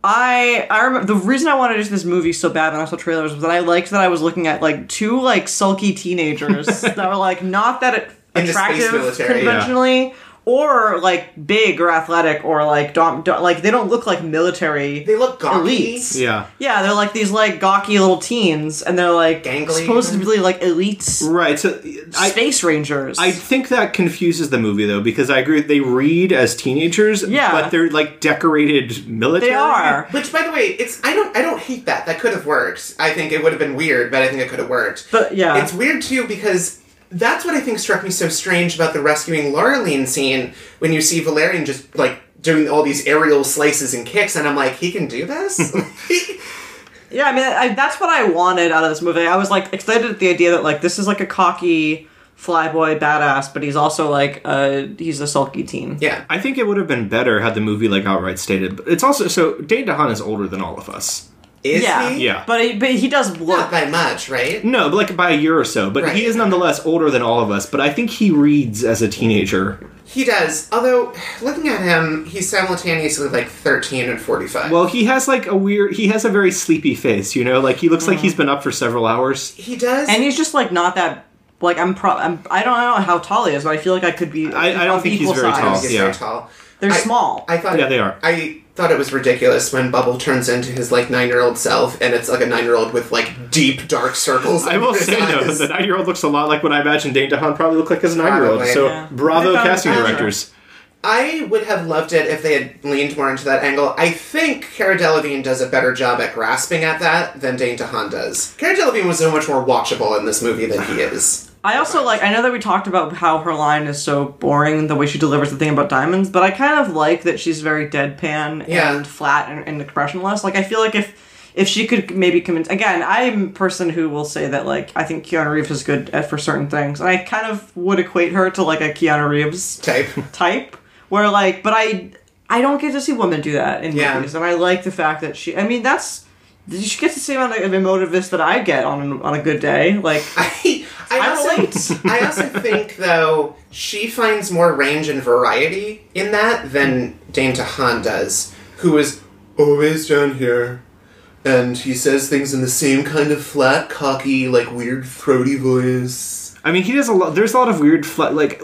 I remember the reason I wanted to do this movie so bad when I saw trailers was that I liked that I was looking at like two like sulky teenagers that were like not that In the space attractive military, conventionally. Or like big or athletic or like like they don't look like military. They look gawky. elites. Yeah, Yeah, they're like these like gawky little teens, and they're like Gangly. supposed to be like elites, right. So space rangers. I think that confuses the movie though because I agree they read as teenagers, Yeah. but they're like decorated military. they are. Which, by the way, I don't hate that. That could have worked. I think it would have been weird, but I think it could have worked. But yeah, It's weird, too, because that's what I think struck me so strange about the rescuing Laureline scene, when you see Valerian just, like, doing all these aerial slices and kicks, and I'm like, he can do this? yeah. I mean, that's what I wanted out of this movie. I was like excited at the idea that like this is like a cocky flyboy badass, but he's also like he's a sulky teen. Yeah. I think it would have been better had the movie like outright stated. But it's also so Dane DeHaan is older than all of us. Is Yeah, he? Yeah. but he does Not look. by much, right? No, but like by a year or so. But Right. he is nonetheless older than all of us. But I think he reads as a teenager. He does. Although, looking at him, he's simultaneously like 13 and 45. Well, he has like he has a very sleepy face, you know? Like he looks like he's been up for several hours. he does. And he's just like not that. Like I don't know how tall he is, but I feel like I could be. I don't of think he's equal very I size. don't tall. think he's yeah. very tall. They're I- small. I thought Yeah, they are. I thought it was ridiculous when Bubble turns into his like 9-year-old self, and it's like a 9-year-old with like deep dark circles. I will under his say though, eyes. the 9-year-old looks a lot like what I imagine Dane DeHaan probably looked like as a 9-year-old. Probably. So Yeah. bravo, I thought- casting I don't know. directors. I would have loved it if they had leaned more into that angle. I think Cara Delevingne does a better job at grasping at that than Dane DeHaan does. Cara Delevingne was so much more watchable in this movie than he is. I also like. I know that we talked about how her line is so boring, the way she delivers the thing about diamonds, but I kind of like that she's very deadpan Yeah. and flat and expressionless. Like I feel like if she could maybe convince... Again, I'm a person who will say that, like, I think Keanu Reeves is good for certain things. And I kind of would equate her to, like, a Keanu Reeves type. Where, like, but I don't get to see women do that in movies. And I like the fact that she... I mean, that's... She gets the same amount of emotiveness that I get on a good day. Like, I also think, though, she finds more range and variety in that than Dane DeHaan does, who is always down here, and he says things in the same kind of flat, cocky, like, weird, throaty voice. I mean, he does a lot... There's a lot of weird... Like,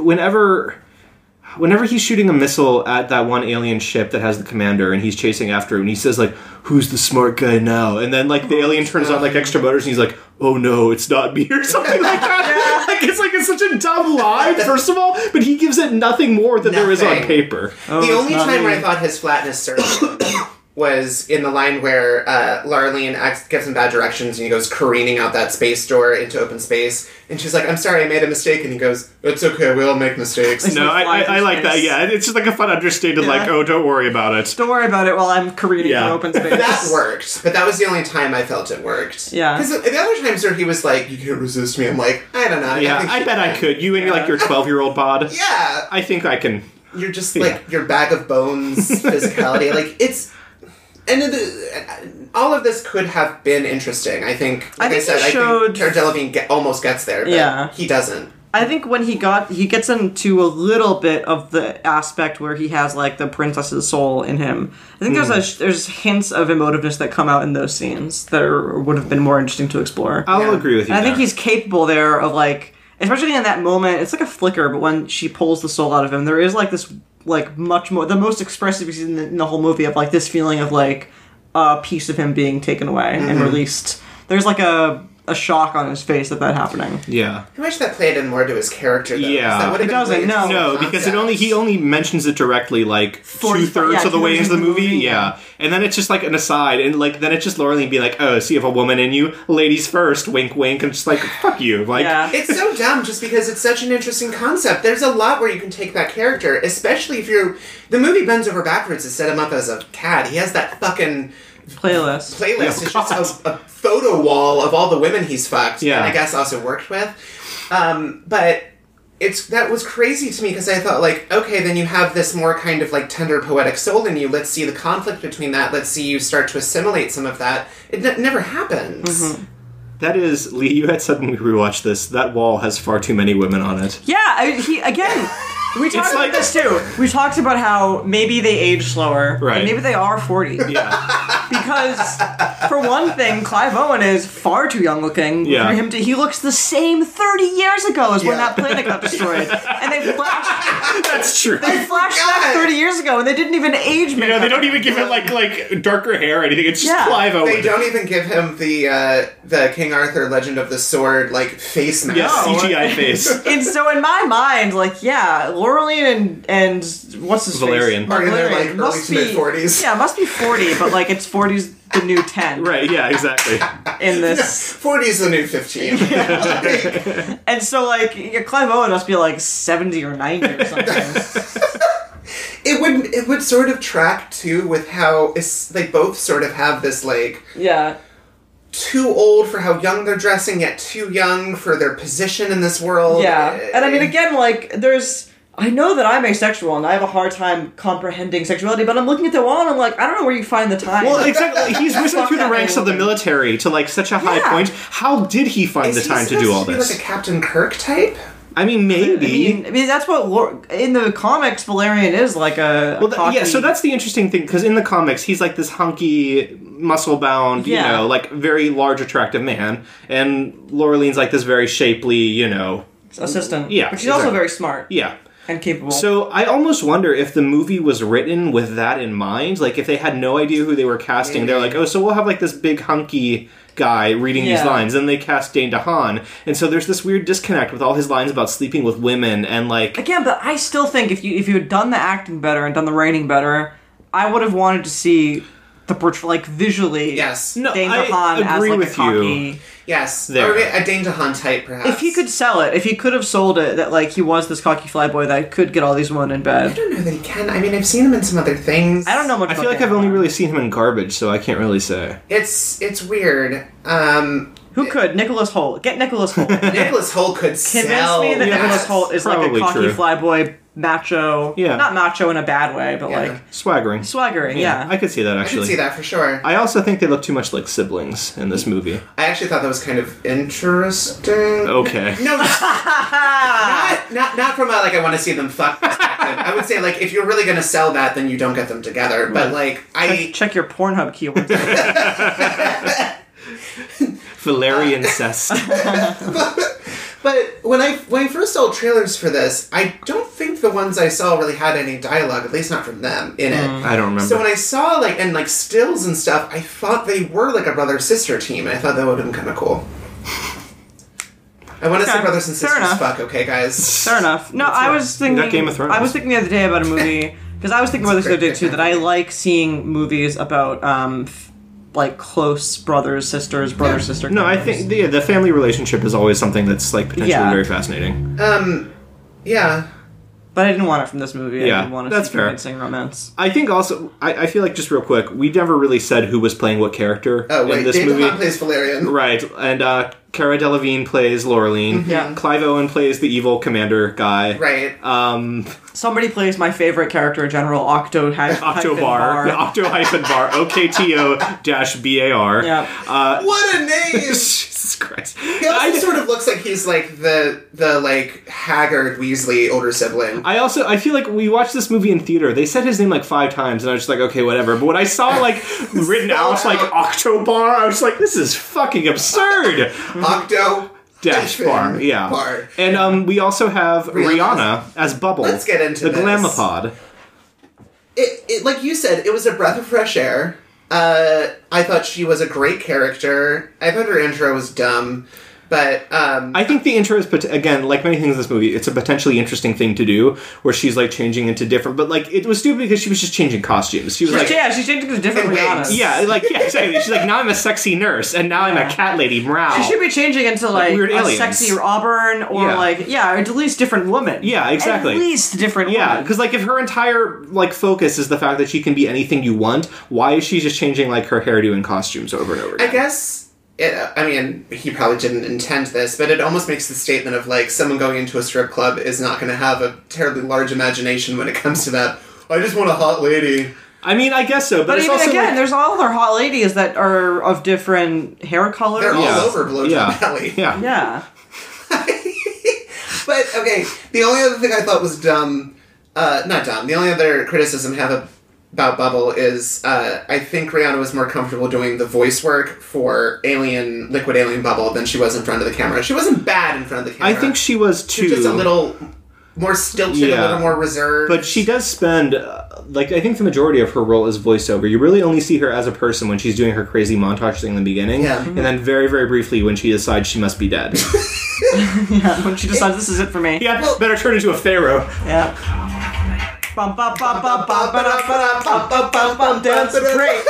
Whenever he's shooting a missile at that one alien ship that has the commander, and he's chasing after him, and he says, like, who's the smart guy now? And then, like, the alien turns on, like, extra motors, and he's like, oh no, it's not me, or something like that. It's such a dumb line, first of all, but he gives it nothing more than there is on paper. The only time where I thought his flatness served was in the line where Laureline gives him bad directions and he goes careening out that space door into open space. And she's like, I'm sorry, I made a mistake. And he goes, it's okay, we all make mistakes. No, I like that, yeah. It's just like a fun understated, like, oh, don't worry about it. Don't worry about it while I'm careening in open space. That worked, but that was the only time I felt it worked. Yeah. Because the other times where he was like, you can't resist me, I'm like, I don't know. I bet I could. You and your 12-year-old bod. Yeah. I think I can. You're just, like, your bag of bones physicality. Like, it's... And all of this could have been interesting. I think I think Cara Delevingne almost gets there, but he doesn't. I think when he gets into a little bit of the aspect where he has, like, the princess's soul in him. I think there's hints of emotiveness that come out in those scenes that would have been more interesting to explore. I'll agree with you. And I think he's capable there of, like, especially in that moment, it's like a flicker, but when she pulls the soul out of him, there is, like, this, like, much more, the most expressive scene in the whole movie of, like, this feeling of, like, a piece of him being taken away and released. There's, like, a shock on his face at that happening. Yeah. I wish that played in more to his character, though. Yeah. It doesn't, no, because he only mentions it directly, like, 2/3 of the way into the movie. Yeah. And then it's just, like, an aside, and, like, then it's just Laureline being like, oh, so you have a woman in you? Ladies first, wink, wink, and just like, fuck you. Like, It's so dumb just because it's such an interesting concept. There's a lot where you can take that character, especially if you're... The movie bends over backwards to set him up as a cad. He has that fucking... Playlist. It's just a photo wall of all the women he's fucked, and I guess also worked with. But that was crazy to me because I thought, like, okay, then you have this more kind of, like, tender poetic soul in you. Let's see the conflict between that. Let's see you start to assimilate some of that. It never happens. Mm-hmm. That is, Lee, you had said when we rewatched this, that wall has far too many women on it. Yeah, we talked about this too. We talked about how maybe they age slower. Right. And maybe they are 40. Yeah. Because, for one thing, Clive Owen is far too young looking for him to... He looks the same 30 years ago as when that planet got destroyed. And they flashed... That's true. They flashed back 30 years ago, and they didn't even age me. They don't even give him, like darker hair or anything. It's just Clive Owen. They don't even give him the King Arthur Legend of the Sword, like, face mask. Yeah, CGI face. And so in my mind, like, Laureline and what's his Valerian. face? Are in their, like, early to mid-40s. Yeah, must be 40, but, like, it's 40's the new 10. Right, yeah, exactly. In this... 40's the new 15. And so, like, Clive Owen must be, like, 70 or 90 or something. It would sort of track, too, with how they both sort of have this, like... Yeah. Too old for how young they're dressing, yet too young for their position in this world. Yeah. And I mean, again, like, I know that I'm asexual and I have a hard time comprehending sexuality, but I'm looking at the wall and I'm like, I don't know where you find the time. Well, exactly. He's risen through the ranks of the military to, like, such a high point. How did he find the time to do all this? Is he like a Captain Kirk type? I mean, maybe. I mean, that's what in the comics Valerian is, like a yeah. So that's the interesting thing, because in the comics he's like this hunky, muscle-bound, like very large, attractive man, and Laureline's like this very shapely, assistant. Yeah, but she's also very smart. Yeah. And capable. So I almost wonder if the movie was written with that in mind. Like, if they had no idea who they were casting, they're like, oh, so we'll have like this big hunky guy reading these lines, and they cast Dane DeHaan, and so there's this weird disconnect with all his lines about sleeping with women, and like... Again, but I still think if you had done the acting better and done the writing better, I would have wanted to see like visually. Yes. No, Dane I DeHaan as agree like with a cocky. you. Yes. There. Or a Dane DeHaan type, perhaps. If he could sell it, if he could have sold it, that like he was this cocky flyboy that could get all these women in I bed. don't know that he can. I mean, I've seen him in some other things. I don't know much. I about feel like Dane I've only DeHaan. really seen him in garbage, so I can't really say. It's weird. Who could? Nicholas Hoult. Get Nicholas Hoult. Nicholas Hoult could Convince sell. me that Nicholas Hoult is like a Probably cocky true. flyboy, macho. Yeah. Not macho in a bad way, but Yeah. like Swaggering. swaggering. Yeah. I could see that, I actually. can see that for sure. I also think they look too much like siblings in this movie. I actually thought that was kind of interesting. Okay. No, not from a, like, I want to see them fuck perspective. I would say, like, if you're really going to sell that, then you don't get them together. But, like, Check your Pornhub keywords. Valerian cest. But when I first saw trailers for this, I don't think the ones I saw really had any dialogue, at least not from them, in it. I don't remember. So when I saw, like, and, like, stills and stuff, I thought they were, like, a brother-sister team, and I thought that would have been kind of cool. I want to see Okay, brothers and fair sisters enough. fuck, okay, guys? Fair enough. No, I was thinking. got Game of Thrones. I was thinking the other day about a movie because I was thinking about this the other day too. That I like seeing movies about like close brothers, sisters, brother-sister. No, I think the family relationship is always something that's like potentially Yeah. very fascinating. Yeah. But I didn't want it from this movie. I Yeah, didn't want to that's see fair. convincing romance. I think also, I feel like just real quick, we never really said who was playing what character Oh, wait, in this Dane movie. DeHaan plays Valerian. Right, and Cara Delevingne plays Laureline. Yeah. Clive Owen plays the evil commander guy. Right. Somebody plays my favorite character in general, Octo Octobar. Octo-bar. OKTO-BAR. Yeah. What a name! Jesus Christ. He also sort of looks like he's like the like haggard Weasley older sibling. I feel like we watched this movie in theater. They said his name like 5 times, and I was just like, okay, whatever. But when I saw like written out like Octobar, I was like, this is fucking absurd. Octo Dash bar, yeah. Bar. And we also have Rihanna. Rihanna as Bubble. Let's get into the this. Glamopod. It like you said, it was a breath of fresh air. I thought she was a great character. I thought her intro was dumb, but I think the intro is, again, like many things in this movie, it's a potentially interesting thing to do, where she's like changing into different, but like it was stupid because she was just changing costumes. She was like, she's changing to different And Rihanna. wigs. yeah, exactly. She's like, now I'm a sexy nurse, and now I'm a cat lady. Meow. She should be changing into like weird a aliens. sexy Auburn or Yeah. at least different woman. Yeah, exactly. At least different Yeah, woman. because like if her entire like focus is the fact that she can be anything you want, why is she just changing like her hairdo and costumes over and over again? I guess. I mean, he probably didn't intend this, but it almost makes the statement of, like, someone going into a strip club is not going to have a terribly large imagination when it comes to that. I just want a hot lady. I mean, I guess so, but, But it's even also again, like, there's all other hot ladies that are of different hair colors. They're Yeah. all over Blowjob Yeah. Alley. yeah. Yeah. But, okay, the only other thing I thought was dumb, not dumb, the only other criticism I have about Bubble is I think Rihanna was more comfortable doing the voice work for Liquid Alien Bubble than she was in front of the camera. She wasn't bad in front of the camera. I think she was too. She was just a little more stilted, Yeah. a little more reserved. But she does spend, like, I think the majority of her role is voiceover. You really only see her as a person when she's doing her crazy montage thing in the beginning. Yeah. And then very, very briefly when she decides she must be dead. Yeah. When she decides this is it for me. Yeah, better turn into a pharaoh. Yeah. Bum, bum, bum, bum, bum, ba-dum, ba-dum, bum, bum, bum, bum, dance great.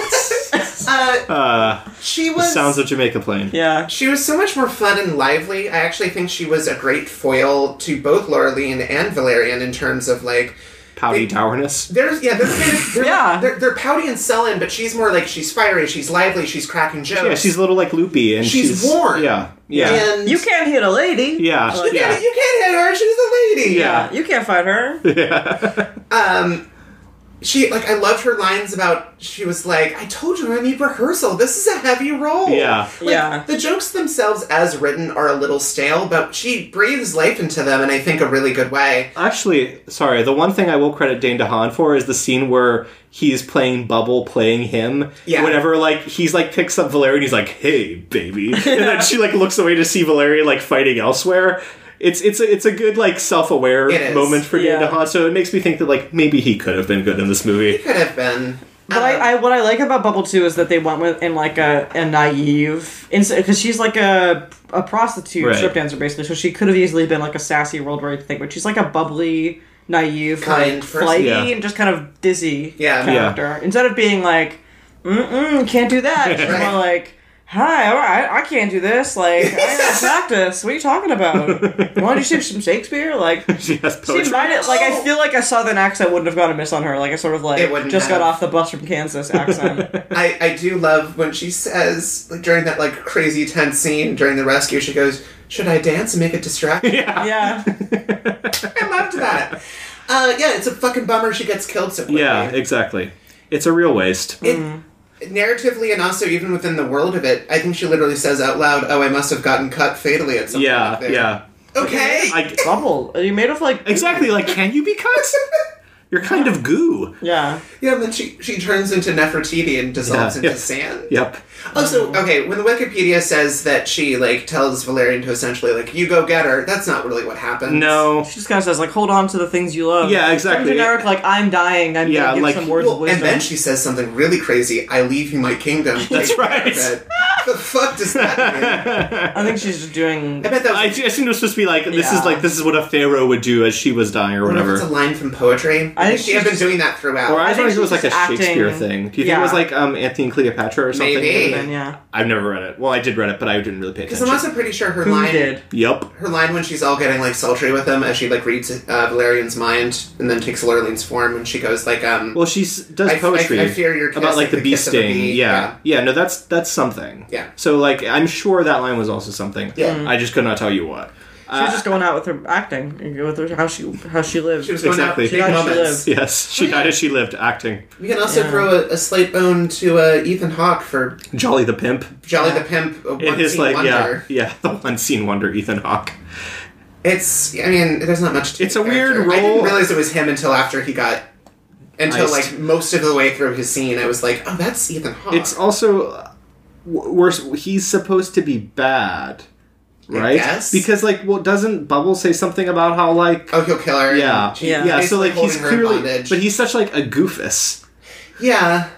She was Sounds of Jamaica Plain. Yeah. She was so much more fun and lively. I actually think she was a great foil to both Laureline and Valerian in terms of like Pouty Towerness. they're kind of Yeah. they're pouty and sullen, but she's more like she's fiery, she's lively, she's cracking jokes. Yeah, she's a little like loopy and She's warm. Yeah. Yeah. and You can't hit a lady. Yeah. you can't hit her. She's a lady. Yeah. You can't fight her. She like I loved her lines about she was like, I told you I need rehearsal. This is a heavy role. Yeah. Like, Yeah. The jokes themselves as written are a little stale, but she breathes life into them in I think a really good way. Actually, sorry, the one thing I will credit Dane DeHaan for is the scene where he's playing Bubble playing him. Yeah. Whenever, like, he's, like, picks up Valerian, he's like, hey, baby. And then she, like, looks away to see Valerian, like, fighting elsewhere. It's a good, like, self-aware It is. moment for Dane Yeah. DeHaan, so it makes me think that, like, maybe he could have been good in this movie. Could have been. But I what I like about Bubble 2 is that they went with in like a naive, because she's like a prostitute Right. strip dancer basically, so she could have easily been like a sassy world war thing, but she's like a bubbly, naive, Kind like person. flighty Yeah. and just kind of dizzy Yeah. character. Instead of being like can't do that. She's more like, hi, all right, I can't do this. Like, I have practice. What are you talking about? You want to do some Shakespeare? Like, she has poetry. She might have, like, I feel like a southern accent wouldn't have gone amiss on her. Like, a sort of, like, just got off the bus from Kansas accent. I do love when she says, like, during that, like, crazy tense scene during the rescue, she goes, should I dance and make it distracting? Yeah. I loved that. Yeah, it's a fucking bummer she gets killed so quickly. Yeah, exactly. It's a real waste. Narratively, and also even within the world of it, I think she literally says out loud, oh, I must have gotten cut fatally at some point up there. Yeah. Okay! Bubble. Are you made of, like... Exactly, like, can you be cut? You're kind of goo. Yeah. Yeah, and then she turns into Nefertiti and dissolves into sand. Yep. Also, okay, when the Wikipedia says that she, like, tells Valerian to essentially, like, you go get her, that's not really what happens. No. She just kind of says, like, hold on to the things you love. Yeah, exactly. Some generic, like, I'm dying, I'm gonna give some words of wisdom. And then she says something really crazy, I leave you my kingdom. That's right. The fuck does that mean? I think she's just doing... I bet that was... I think it was supposed to be like, this is what a pharaoh would do as she was dying or whatever. It's a line from poetry. I think she had been doing that throughout. Or I think it was like a acting. Shakespeare thing. Do you think it was like Antony and Cleopatra or something? Maybe. Then, yeah. I've never read it. Well, I did read it, but I didn't really pay attention. Because I'm also pretty sure her Who line... did? Yep. Her line when she's all getting, like, sultry with him, as she, like, reads Valerian's mind, and then takes Lurleen's form, and she goes, like, Well, she does poetry. I fear your kiss, about, like, the bee kiss of a sting. bee. Yeah. No, that's something. Yeah. So, like, I'm sure that line was also something. Yeah. I just could not tell you what. She was just going out with her acting, with her, how she lived. She was going out big moments. Yes, she died as she lived, acting. We can also throw a slight bone to Ethan Hawke for Jolly the Pimp. The Pimp, a one-scene wonder. Yeah, the one-scene wonder, Ethan Hawke. It's, I mean, there's not much to It's a character. weird role. I didn't realize it was him until after he got... Until, Iced. like, most of the way through his scene, I was like, oh, that's Ethan Hawke. It's also... he's supposed to be bad. Right? I guess? Because, like, doesn't Bubble say something about how, like... Oh, he'll kill her. Yeah. So, like, he's clearly... But he's such, like, a goofus. Yeah.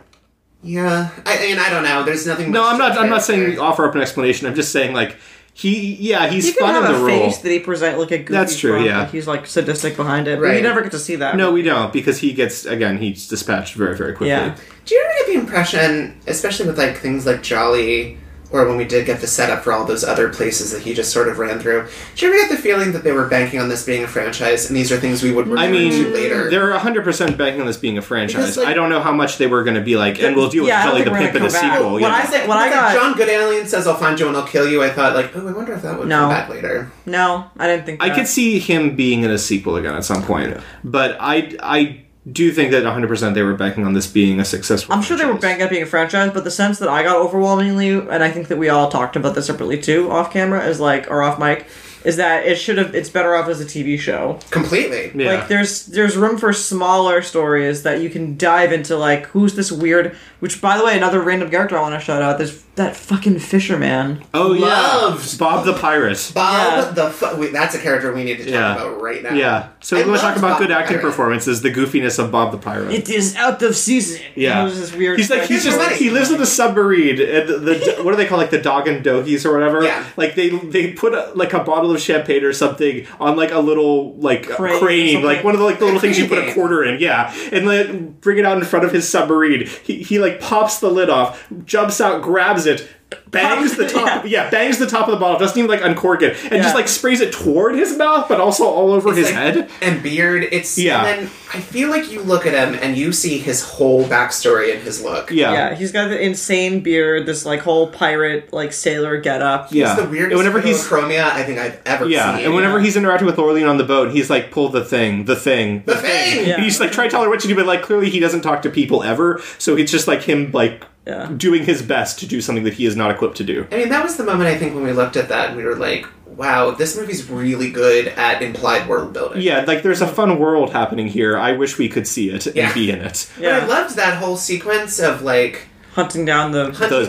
Yeah. I mean, I don't know. There's nothing much No, I'm to not saying there. offer up an explanation. I'm just saying, like, he's he fun can in have the a role. face that he present like a goofy That's true, front, yeah. like he's like sadistic behind it, but Right. you never get to see that. No, we don't, because he's dispatched very, very quickly. Yeah. Do you ever get the impression, especially with, like, things like Jolly... or when we did get the setup for all those other places that he just sort of ran through. Did you ever get the feeling that they were banking on this being a franchise, and these are things we would return to later? They're 100% banking on this being a franchise. Because, like, I don't know how much they were going to be like, and we'll deal with I don't Jolly the think we're Pimp in gonna the come back. sequel. When I got John Goodallion says, I'll find you and I'll kill you, I thought, like, oh, I wonder if that would come back later. No, I didn't think that. I could see him being in a sequel again at some point, but I do think that 100% they were banking on this being a successful I'm sure they were banking on being a franchise, but the sense that I got overwhelmingly, and I think that we all talked about this separately too, off camera, is like, or off mic, is that it's better off as a TV show. Completely. Yeah. Like, there's room for smaller stories that you can dive into, like, who's this weird, which, by the way, another random character I want to shout out, there's that fucking fisherman. Oh, Loved. yeah. Bob the Pirate. Bob that's a character we need to talk about right now. Yeah. So we're going to talk about good acting performances, the goofiness of Bob the Pirate. It is out of season. Yeah. It was this weird He's like, he lives in a submarine, and what do they call, like, the dog and dogies or whatever? Yeah. Like, they put, a bottle of champagne or something on, like, a little, like, crane, like, one of the, like, the little things you put a quarter in, yeah. And, like, bring it out in front of his submarine. He like, pops the lid off, jumps out, grabs it, bangs the top, bangs the top of the bottle, doesn't even, like, uncork it, and just, like, sprays it toward his mouth, but also all over his head. And beard. And then I feel like you look at him and you see his whole backstory in his look. Yeah, he's got the insane beard, this, like, whole pirate, like, sailor getup. He's the weirdest chromia I think I've ever seen. Yeah, and whenever he's interacting with Lurleen on the boat, he's like, pull the thing. Yeah. He's like, try to tell her what to do, but, like, clearly he doesn't talk to people ever, so it's just, like, him, like, doing his best to do something that he is not equipped to do. I mean, that was the moment, I think, when we looked at that and we were like, wow, this movie's really good at implied world building. Yeah, like, there's a fun world happening here. I wish we could see it and be in it. Yeah. But I loved that whole sequence of, like... Hunting down the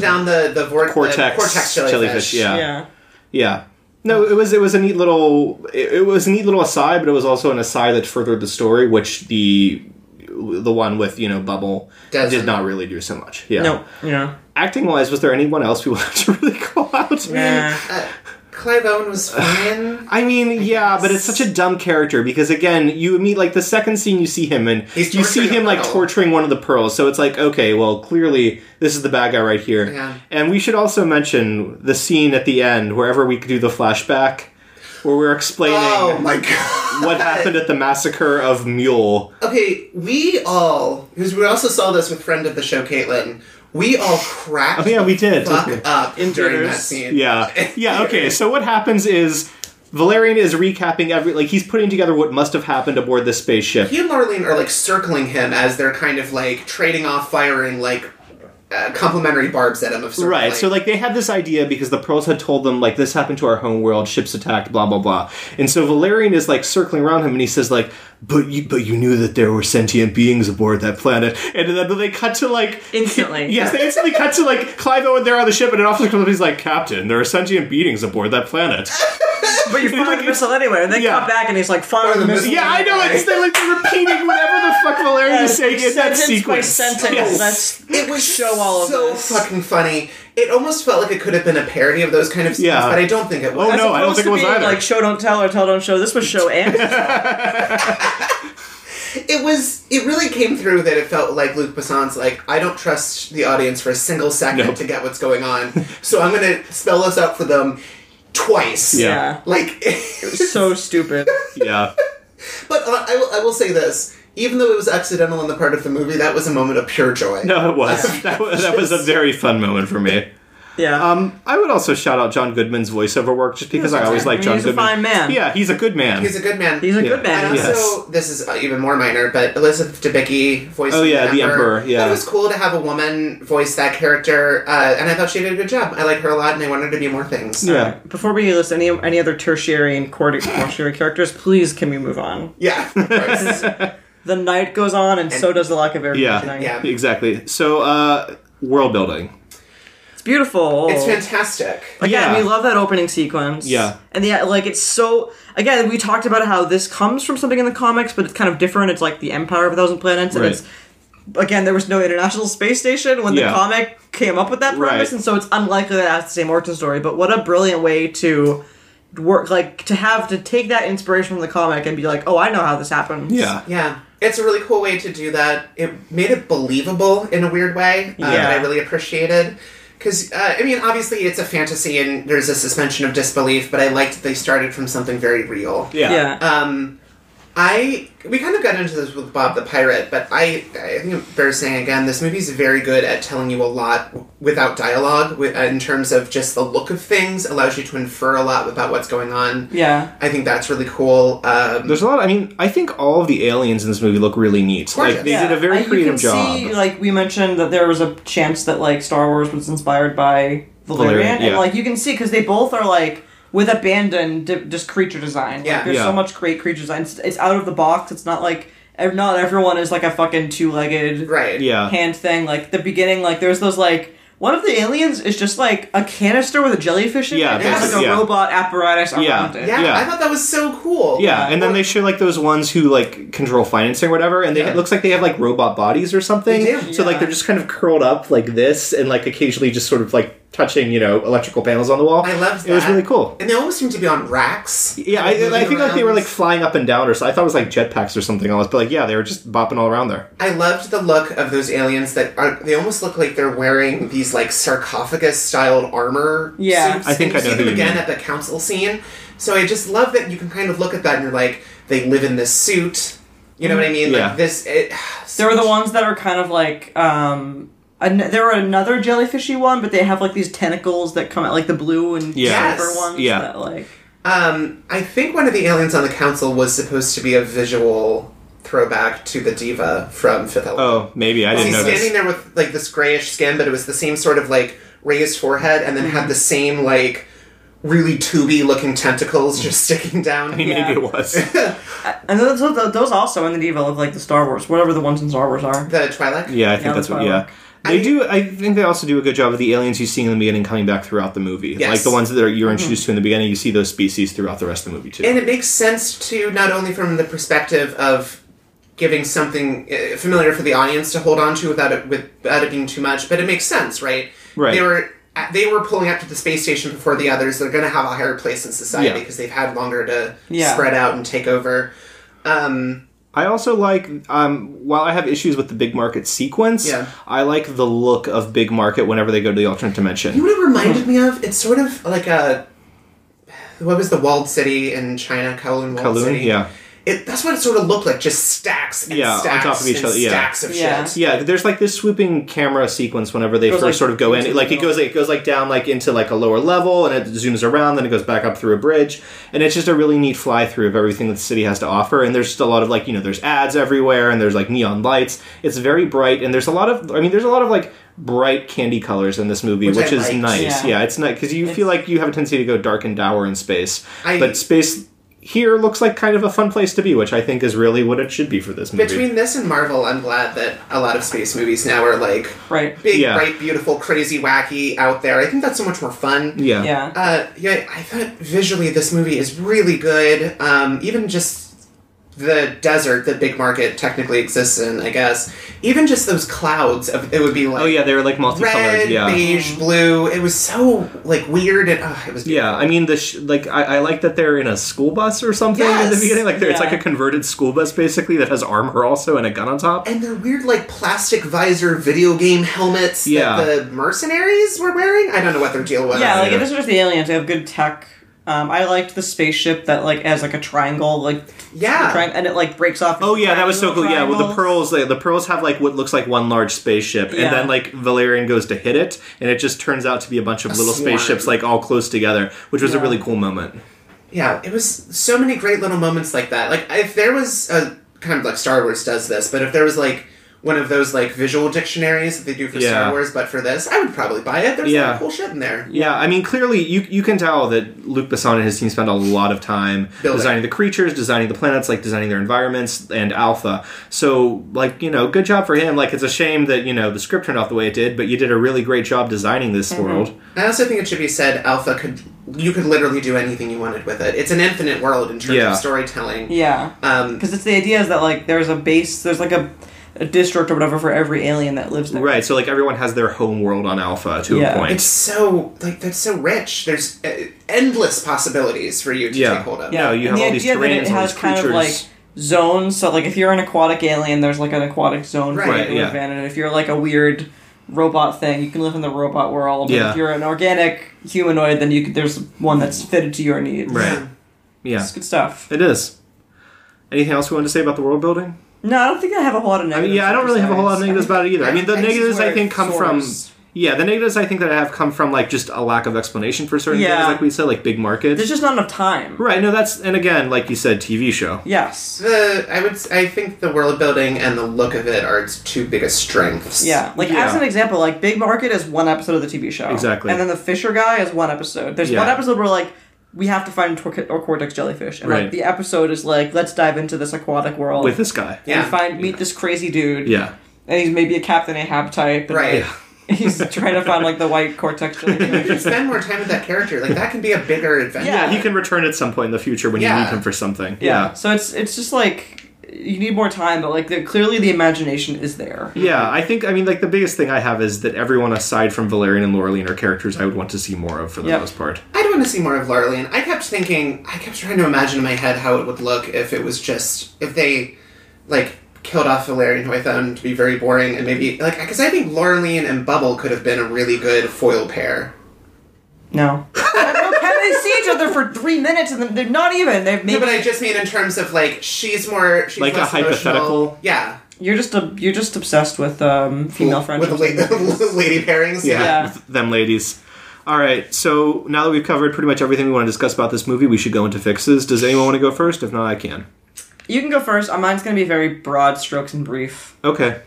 Cortex jellyfish. Yeah. No, it was a neat little aside, but it was also an aside that furthered the story, which the one with, Bubble did not really do so much. Yeah. No. Yeah. Acting wise, was there anyone else we wanted to really call out? Clive Owen was fine. I mean, yeah, but it's such a dumb character because, again, you meet, like, the second scene you see him, and you see him, like, torturing one of the pearls. So it's like, okay, well, clearly this is the bad guy right here. Yeah. And we should also mention the scene at the end, wherever we could do the flashback, where we're explaining what happened at the massacre of Mule. Okay, we all, because we also saw this with friend of the show, Caitlin, we all cracked we did. fuck up during that scene. Yeah. Yeah, okay, so what happens is Valerian is recapping he's putting together what must have happened aboard this spaceship. He and Marlene are, like, circling him as they're kind of, like, trading off firing, like, complimentary barbs at him of sort Right, of, so, like, they had this idea because the Pearls had told them, like, this happened to our home world, ships attacked, blah, blah, blah. And so Valerian is, like, circling around him, and he says, like, but you knew that there were sentient beings aboard that planet. And then they cut to, like... Instantly. Yes, they instantly cut to, like, Clive Owen there on the ship, and an officer comes up and he's like, Captain, there are sentient beings aboard that planet. But you fired the missile anyway, and then come back and he's like, fire the missile. Yeah, I know, they're repeating whatever the fuck Valerian is saying in that sequence. Sentence. Yes. It was show all of so this. fucking funny. It almost felt like it could have been a parody of those kind of scenes, but I don't think it was. Oh, no, I don't think it was either. Like, show, don't tell, or tell, don't show. This was show and It really came through that it felt like Luc Besson's like, I don't trust the audience for a single second to get what's going on, so I'm going to spell this out for them twice. Yeah. Like, it was so stupid. Yeah. But I will say this. Even though it was accidental in the part of the movie, that was a moment of pure joy. No, it was. That was a very fun moment for me. Yeah. I would also shout out John Goodman's voiceover work, just because I always like John Goodman. He's a fine man. Yeah, he's a good man. He's a good man. He's a good man. And also, this is even more minor, but Elizabeth Debicki voicing the Emperor. Yeah, it was cool to have a woman voice that character, and I thought she did a good job. I like her a lot, and I want her to be more things. Yeah. Before we list any other tertiary and tertiary characters, please can we move on? Yeah. Right. The night goes on, and so does the lack of air conditioning. Yeah, exactly. So, world building. It's beautiful. It's fantastic. Again, we love that opening sequence. Yeah. And it's so... Again, we talked about how this comes from something in the comics, but it's kind of different. It's like the Empire of a Thousand Planets, and it's... Again, there was no International Space Station when the comic came up with that premise, and so it's unlikely that that's the same origin story, but what a brilliant way to work, like, to take that inspiration from the comic and be like, oh, I know how this happens. Yeah. Yeah. It's a really cool way to do that. It made it believable in a weird way that I really appreciated. Because, I mean, obviously it's a fantasy and there's a suspension of disbelief, but I liked that they started from something very real. Yeah. We kind of got into this with Bob the Pirate, but I think I'm fair saying again, this movie's very good at telling you a lot without dialogue, in terms of just the look of things, allows you to infer a lot about what's going on. Yeah. I think that's really cool. There's a lot, I think all of the aliens in this movie look really neat. Like, they did a very creative job. See, like, we mentioned that there was a chance that, like, Star Wars was inspired by Valerian, and, like, you can see, because they both are, like, with abandoned just creature design. Like, there's so much great creature design. It's out of the box. It's not like... Not everyone is like a fucking two-legged hand thing. Like, the beginning, like, there's those, like... One of the aliens is just, like, a canister with a jellyfish in it. And has, like, a robot apparatus around it. Yeah, I thought that was so cool. Yeah, and then they show, like, those ones who, like, control financing or whatever, and it looks like they have, like, robot bodies or something. They do. So, like, they're just kind of curled up like this, and, like, occasionally just sort of, like, touching, electrical panels on the wall. I loved that. It was really cool. And they almost seemed to be on racks. Yeah, I think like they were like flying up and down, or so. I thought it was like jetpacks or something else, but like, yeah, they were just bopping all around there. I loved the look of those aliens they almost look like they're wearing these like sarcophagus-styled armor suits. I think I know see them again at the council scene. So I just love that you can kind of look at that and you're like, they live in this suit. You know what I mean? Yeah. Like this... There were the ones that are kind of like... there were another jellyfishy one, but they have like these tentacles that come out, like the blue and silver ones. Yeah. That, like... I think one of the aliens on the council was supposed to be a visual throwback to the diva from Fifth Element. Oh, maybe. I didn't know this. He's standing there with like this grayish skin, but it was the same sort of like raised forehead, and then had the same like really tubey looking tentacles just sticking down. I mean, maybe it was. And those also in the diva look like the Star Wars, whatever the ones in Star Wars are. The Twi'lek? Yeah, I think that's what. Yeah. I think they also do a good job of the aliens you see in the beginning coming back throughout the movie. Yes. Like the ones that you're introduced to in the beginning, you see those species throughout the rest of the movie too. And it makes sense to not only from the perspective of giving something familiar for the audience to hold on to without it being too much, but it makes sense, right? Right. They were they were pulling up to the space station before the others. They're going to have a higher place in society because they've had longer to spread out and take over. I also like, while I have issues with the Big Market sequence, I like the look of Big Market whenever they go to the alternate dimension. You know what it reminded me of? It's sort of like what was the walled city in China? Kowloon City? Yeah. That's what it sort of looked like, just stacks and stacks on top of each other. Stacks of shit. Yeah, there's like this swooping camera sequence whenever they first sort of go in. Like it goes like down like into like a lower level, and it zooms around, then it goes back up through a bridge, and it's just a really neat fly through of everything that the city has to offer. And there's just a lot of like, there's ads everywhere, and there's like neon lights. It's very bright, and there's a lot of like bright candy colors in this movie, which is nice. Yeah, it's nice because you feel like you have a tendency to go dark and dour in space, but space here looks like kind of a fun place to be, which I think is really what it should be for this movie. Between this and Marvel, I'm glad that a lot of space movies now are like big, bright, beautiful, crazy, wacky, out there. I think that's so much more fun. Yeah. I thought visually this movie is really good. Even just the desert that Big Market technically exists in, I guess. Even just those clouds, it would be like... Oh, yeah, they were like multicolored, red, beige, blue. It was so, like, weird and... it was beautiful. Yeah, I mean, I like that they're in a school bus or something in the beginning. Like, it's like a converted school bus, basically, that has armor also and a gun on top. And they're weird, like, plastic visor video game helmets that the mercenaries were wearing. I don't know what their deal was. Yeah, like, it isn't just the aliens. They have good tech. I liked the spaceship that like has like a triangle, and it like breaks off. Oh yeah, that was so cool. Triangles. Yeah, well the pearls have like what looks like one large spaceship, and then like Valerian goes to hit it, and it just turns out to be a bunch of little spaceships like all close together, which was a really cool moment. Yeah, it was so many great little moments like that. Like if there was a kind of like Star Wars does this, but if there was like one of those like visual dictionaries that they do for Star Wars, but for this, I would probably buy it. There's some cool shit in there. Yeah, I mean, clearly you can tell that Luc Besson and his team spent a lot of time designing the creatures, designing the planets, like designing their environments, and Alpha. So, like, good job for him. Like, it's a shame that, the script turned out the way it did, but you did a really great job designing this world. I also think it should be said, Alpha you could literally do anything you wanted with it. It's an infinite world in terms of storytelling. Yeah. Because it's the idea is that, like, there's a base, there's like a district or whatever for every alien that lives there. Right, so like everyone has their home world on Alpha to a point. It's so, like, that's so rich. There's endless possibilities for you to take hold of. Yeah, you have all these terrains, all these creatures. Kind of like zones, so like if you're an aquatic alien, there's like an aquatic zone for you to live in, and if you're like a weird robot thing, you can live in the robot world. And if you're an organic humanoid, then there's one that's fitted to your needs. Right. Yeah. It's good stuff. It is. Anything else we want to say about the world building? No, I don't think I have a whole lot of negatives. I don't really have a whole lot of negatives about it either. I mean, the negatives I think come from... Yeah, the negatives I think that I have come from like just a lack of explanation for certain things, like we said, like Big Market. There's just not enough time. Right, no, and again, like you said, TV show. Yes. I think the world building and the look of it are its two biggest strengths. Yeah, as an example, like Big Market is one episode of the TV show. Exactly. And then the Fisher guy is one episode. There's one episode where like, we have to find a Cortex jellyfish. And like, the episode is like, let's dive into this aquatic world. With this guy. And meet this crazy dude. Yeah. And he's maybe a Captain Ahab type. Right. He's trying to find like the white Cortex jellyfish. You can spend more time with that character. Like, that can be a bigger adventure. Yeah, he can return at some point in the future when you need him for something. Yeah. So it's just like... You need more time, but like clearly the imagination is there. Yeah, I think like the biggest thing I have is that everyone aside from Valerian and Laureline are characters I would want to see more of for the most part. I'd want to see more of Laureline. I kept trying to imagine in my head how it would look if they like killed off Valerian, who I found to be very boring, and maybe like because I think Laureline and Bubble could have been a really good foil pair. No. They see each other for 3 minutes and then they're not even. No, but I just mean in terms of like she's like a hypothetical. Emotional. Yeah. You're just obsessed with female friendships. With lady pairings. Yeah. With them ladies. All right. So now that we've covered pretty much everything we want to discuss about this movie, we should go into fixes. Does anyone want to go first? If not, I can. You can go first. Mine's going to be very broad strokes and brief. Okay.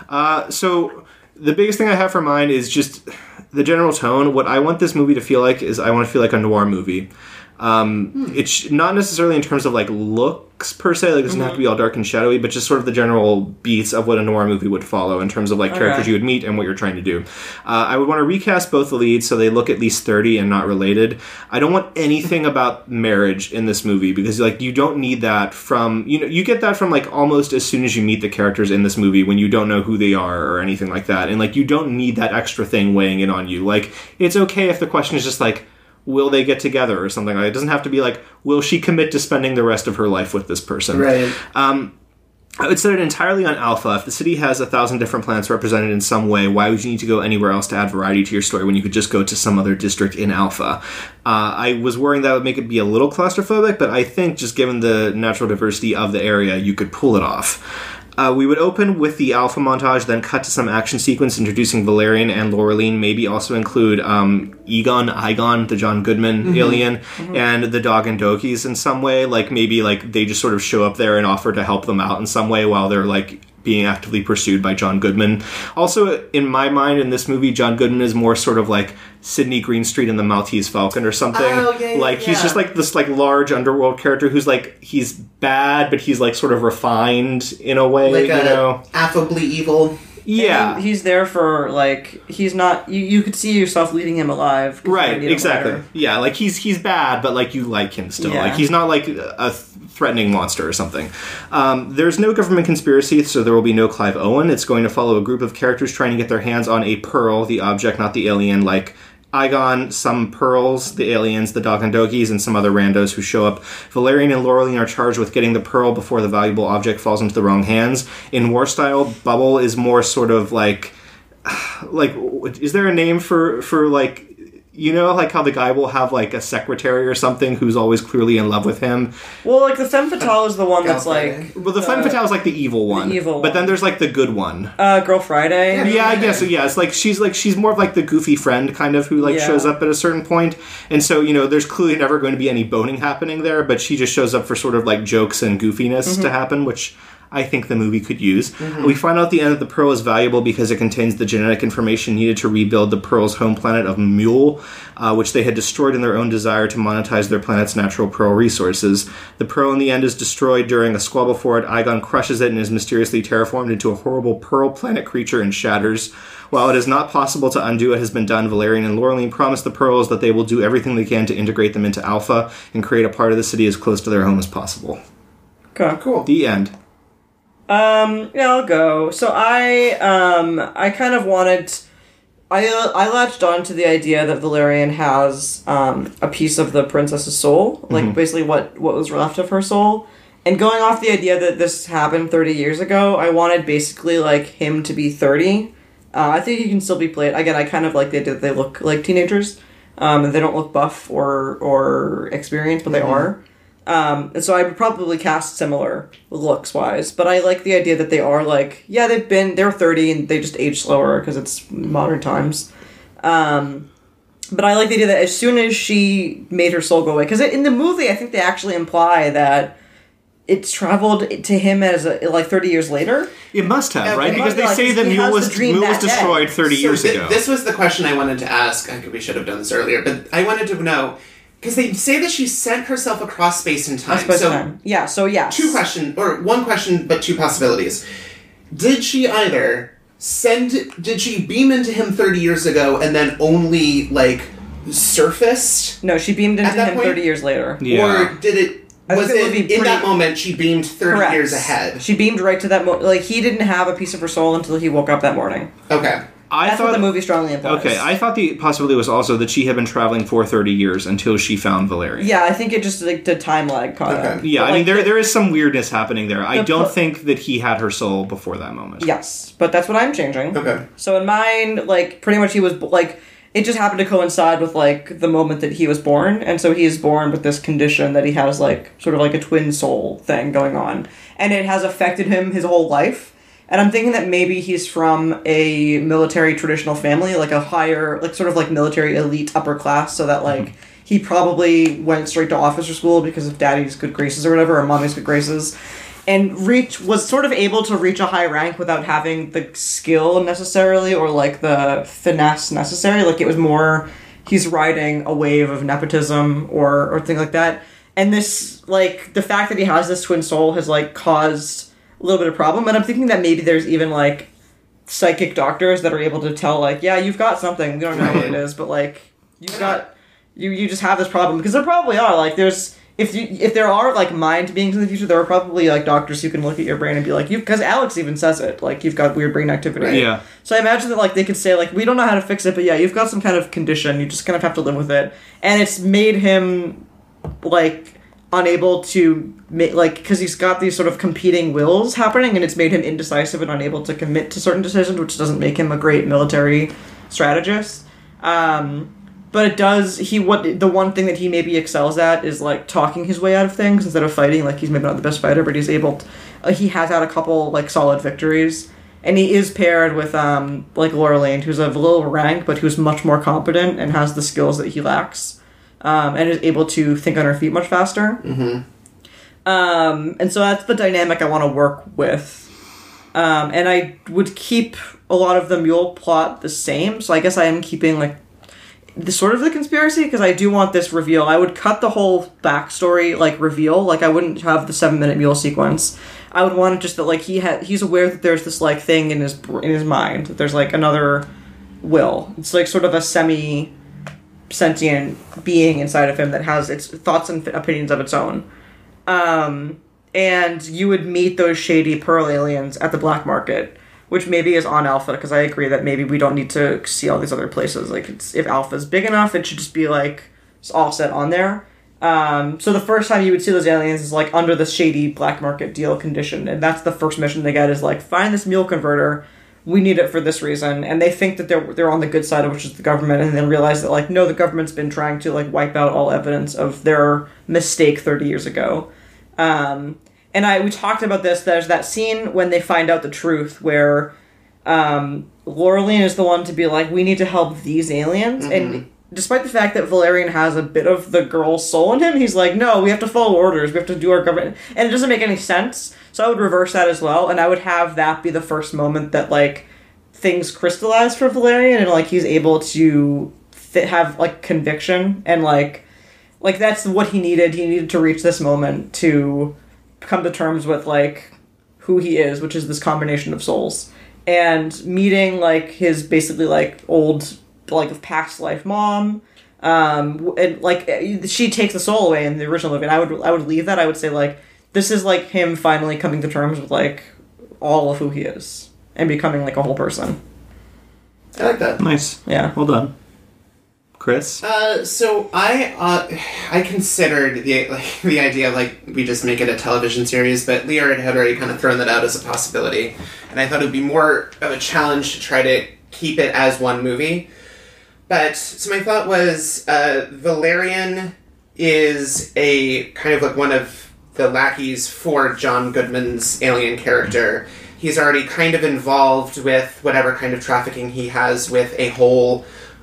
So the biggest thing I have for mine is just the general tone. What I want this movie to feel like is I want to feel like a noir movie. It's not necessarily in terms of like looks per se, like it doesn't have to be all dark and shadowy, but just sort of the general beats of what a noir movie would follow in terms of like characters you would meet and what you're trying to do. I would want to recast both the leads so they look at least 30 and not related. I don't want anything about marriage in this movie because like you don't need that from, you get that from like almost as soon as you meet the characters in this movie when you don't know who they are or anything like that. And like you don't need that extra thing weighing in on you. Like it's okay if the question is just like, will they get together or something like that. It doesn't have to be like, will she commit to spending the rest of her life with this person? Right. I would set it entirely on Alpha. If the city has 1,000 different planets represented in some way, why would you need to go anywhere else to add variety to your story when you could just go to some other district in Alpha? I was worrying that would make it be a little claustrophobic, but I think just given the natural diversity of the area, you could pull it off. We would open with the Alpha montage, then cut to some action sequence introducing Valerian and Laureline, maybe also include Igon, the John Goodman alien, and the Dog and Dokies in some way. Like, maybe, like, they just sort of show up there and offer to help them out in some way while they're, like, being actively pursued by John Goodman. Also, in my mind, in this movie, John Goodman is more sort of like Sidney Greenstreet in the Maltese Falcon or something. Oh, yeah, he's just like this like large underworld character who's like, he's bad, but he's like sort of refined in a way, like affably evil. Yeah. And he's there for, like, he's not, you could see yourself leading him alive. Right, exactly. Yeah, like, he's bad, but, like, you like him still. Yeah. Like, he's not, like, a threatening monster or something. There's no government conspiracy, so there will be no Clive Owen. It's going to follow a group of characters trying to get their hands on a pearl, the object, not the alien, like Igon, some pearls, the aliens, the Dog and Dokies, and some other randos who show up. Valerian and Laureline are charged with getting the pearl before the valuable object falls into the wrong hands. In War Style, Bubble is more sort of like, is there a name for like, you know, like how the guy will have like a secretary or something who's always clearly in love with him? Well, like the femme fatale is the one that's like... Well, the femme fatale is like the evil one. But then there's like the good one. Girl Friday? Yeah, I guess. Yeah, it's like she's more of like the goofy friend kind of who like shows up at a certain point. And so, you know, there's clearly never going to be any boning happening there, but she just shows up for sort of like jokes and goofiness to happen, which I think the movie could use. We find out at the end that the pearl is valuable because it contains the genetic information needed to rebuild the pearl's home planet of Mule, which they had destroyed in their own desire to monetize their planet's natural pearl resources. The pearl in the end is destroyed during a squabble for it. Igon crushes it and is mysteriously terraformed into a horrible pearl planet creature and shatters. While it is not possible to undo what has been done, Valerian and Laureline promise the pearls that they will do everything they can to integrate them into Alpha and create a part of the city as close to their home as possible. Okay, cool. The end. Yeah, I'll go. So I kind of wanted... I latched on to the idea that Valerian has a piece of the princess's soul, like basically what was left of her soul. And going off the idea that this happened 30 years ago, I wanted basically like him to be 30. I think he can still be played. Again, I kind of like the idea that they look like teenagers. And they don't look buff or experienced, but they are. And so I would probably cast similar looks-wise, but I like the idea that they are like, yeah, they're 30 and they just age slower because it's modern times. But I like the idea that as soon as she made her soul go away, because in the movie I think they actually imply that it's traveled to him as like 30 years later. It must have, right? Because they say that Mule was destroyed 30 years ago. This was the question I wanted to ask. We should have done this earlier, but I wanted to know... Because they say that she sent herself across space and time. One question, but two possibilities. Did she beam into him 30 years ago and then only, like, surfaced? No, she beamed into him 30 years later. Yeah. Or did it... in that moment, she beamed 30 years ahead? She beamed right to that moment. Like, he didn't have a piece of her soul until he woke up that morning. Okay. That's what the movie strongly implies. Okay, I thought the possibility was also that she had been traveling for 30 years until she found Valerian. Yeah, I think it just, like, the time lag caught up. Yeah, but I mean, there is some weirdness happening there. I don't think that he had her soul before that moment. Yes, but that's what I'm changing. Okay. So in mine, like, pretty much he was, like, it just happened to coincide with, like, the moment that he was born, and so he is born with this condition that he has, like, sort of like a twin soul thing going on. And it has affected him his whole life. And I'm thinking that maybe he's from a military traditional family, like a higher, like sort of like military elite upper class, so that like he probably went straight to officer school because of daddy's good graces or whatever, or mommy's good graces, and was sort of able to reach a high rank without having the skill necessarily or like the finesse necessary. Like it was more he's riding a wave of nepotism or things like that. And this, like, the fact that he has this twin soul has, like, caused a little bit of problem. And I'm thinking that maybe there's even, like, psychic doctors that are able to tell, like, yeah, you've got something. We don't know what it is, but, like, you've got... You just have this problem. Because there probably are, like, there's... If there are, like, mind beings in the future, there are probably, like, doctors who can look at your brain and be like, because Alex even says it, like, you've got weird brain activity. Right. Yeah. So I imagine that, like, they could say, like, we don't know how to fix it, but yeah, you've got some kind of condition, you just kind of have to live with it. And it's made him, like, unable to make, like, because he's got these sort of competing wills happening, and it's made him indecisive and unable to commit to certain decisions, which doesn't make him a great military strategist. But it does, the one thing that he maybe excels at is, like, talking his way out of things instead of fighting. Like, he's maybe not the best fighter, but he's able to, he has had a couple, like, solid victories. And he is paired with, like, Laureline, who's of little rank, but who's much more competent and has the skills that he lacks. And is able to think on her feet much faster. Mm-hmm. And so that's the dynamic I want to work with. And I would keep a lot of the mule plot the same, so I guess I am keeping, like, the sort of the conspiracy, because I do want this reveal. I would cut the whole backstory, like, reveal. Like, I wouldn't have the 7-minute mule sequence. I would want it just that, like, he's aware that there's this, like, thing in his mind, that there's, like, another will. It's, like, sort of a semi-sentient being inside of him that has its thoughts and opinions of its own. And you would meet those shady Pearl aliens at the black market, which maybe is on Alpha, because I agree that maybe we don't need to see all these other places. Like, if Alpha's big enough, it should just be, like, all set on there. So the first time you would see those aliens is, like, under the shady black market deal condition, and that's the first mission they get is, like, find this mule converter, we need it for this reason, and they think that they're on the good side, which is the government, and then realize that, like, no, the government's been trying to, like, wipe out all evidence of their mistake 30 years ago. And we talked about this, there's that scene when they find out the truth where Laureline is the one to be like, we need to help these aliens, and despite the fact that Valerian has a bit of the girl's soul in him, he's like, no, we have to follow orders, we have to do our government, and it doesn't make any sense, so I would reverse that as well, and I would have that be the first moment that, like, things crystallize for Valerian, and, like, he's able to have, like, conviction, and, like, that's what he needed to reach this moment to come to terms with, like, who he is, which is this combination of souls, and meeting, like, his basically, like, old, like, past life mom, and, like, she takes the soul away in the original movie, and I would leave that. I would say, like, this is, like, him finally coming to terms with, like, all of who he is and becoming, like, a whole person. I like that. Nice. Yeah. Well done. Chris? So I considered the idea of, like, we just make it a television series, but Leo had already kind of thrown that out as a possibility, and I thought it would be more of a challenge to try to keep it as one movie. But, so my thought was, Valerian is a kind of like one of the lackeys for John Goodman's alien character. He's already kind of involved with whatever kind of trafficking he has with a whole,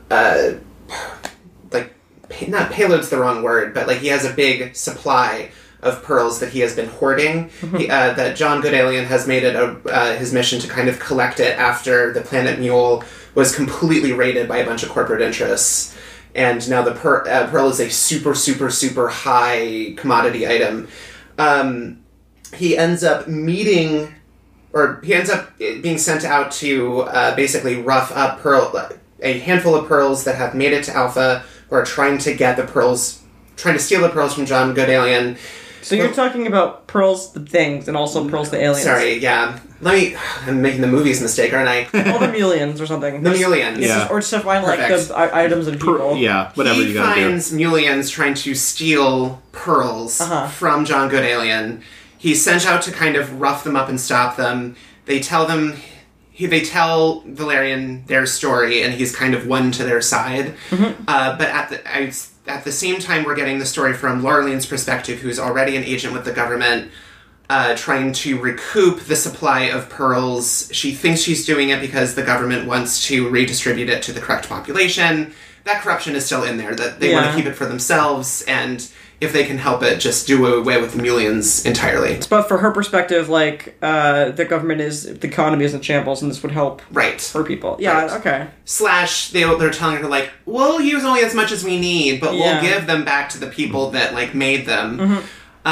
like, not payload's the wrong word, but, like, he has a big supply of pearls that he has been hoarding. That John Good Alien has made it his mission to kind of collect it after the Planet Mule was completely raided by a bunch of corporate interests. And now the pearl is a super, super, super high commodity item. He ends up being sent out to basically rough up a handful of pearls that have made it to Alpha, who are trying to steal the pearls from John Good Alien. So you're talking about Pearls the Things and also Pearls the Aliens. Sorry, yeah. I'm making the movies mistake, aren't I? Well, the Mulians or something. The Mulians. Yeah. Or just to find, like, the items and people. Whatever you gotta do. He finds Mulians trying to steal pearls from John Good Alien. He's sent out to kind of rough them up and stop them. They tell Valerian their story, and he's kind of won to their side. But at the same time, we're getting the story from Laureline's perspective, who's already an agent with the government, trying to recoup the supply of pearls. She thinks she's doing it because the government wants to redistribute it to the correct population. That corruption is still in there, that they want to keep it for themselves, and if they can help it, just do away with the Melians entirely. But for her perspective, like, the economy is in shambles, and this would help her people. Yeah, right. Okay. Slash, they're telling her, like, we'll use only as much as we need, but we'll give them back to the people that, like, made them.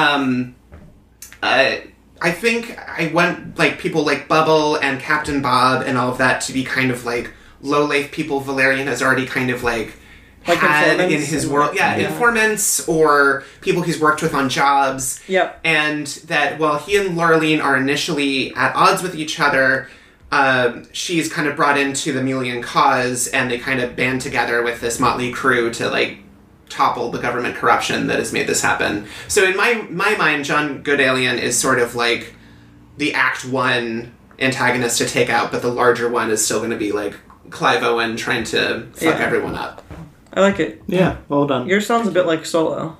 I think I want, like, people like Bubble and Captain Bob and all of that to be kind of, like, low-life people Valerian has already kind of, like had in his world. Yeah, informants or people he's worked with on jobs. Yep. And that while he and Laureline are initially at odds with each other, she's kind of brought into the Melian cause, and they kind of band together with this motley crew to, like, topple the government corruption that has made this happen. So in my mind, John Goodalien is sort of like the Act 1 antagonist to take out, but the larger one is still going to be like Clive Owen trying to fuck everyone up. I like it. Yeah, well done. Yours sounds a bit like Solo.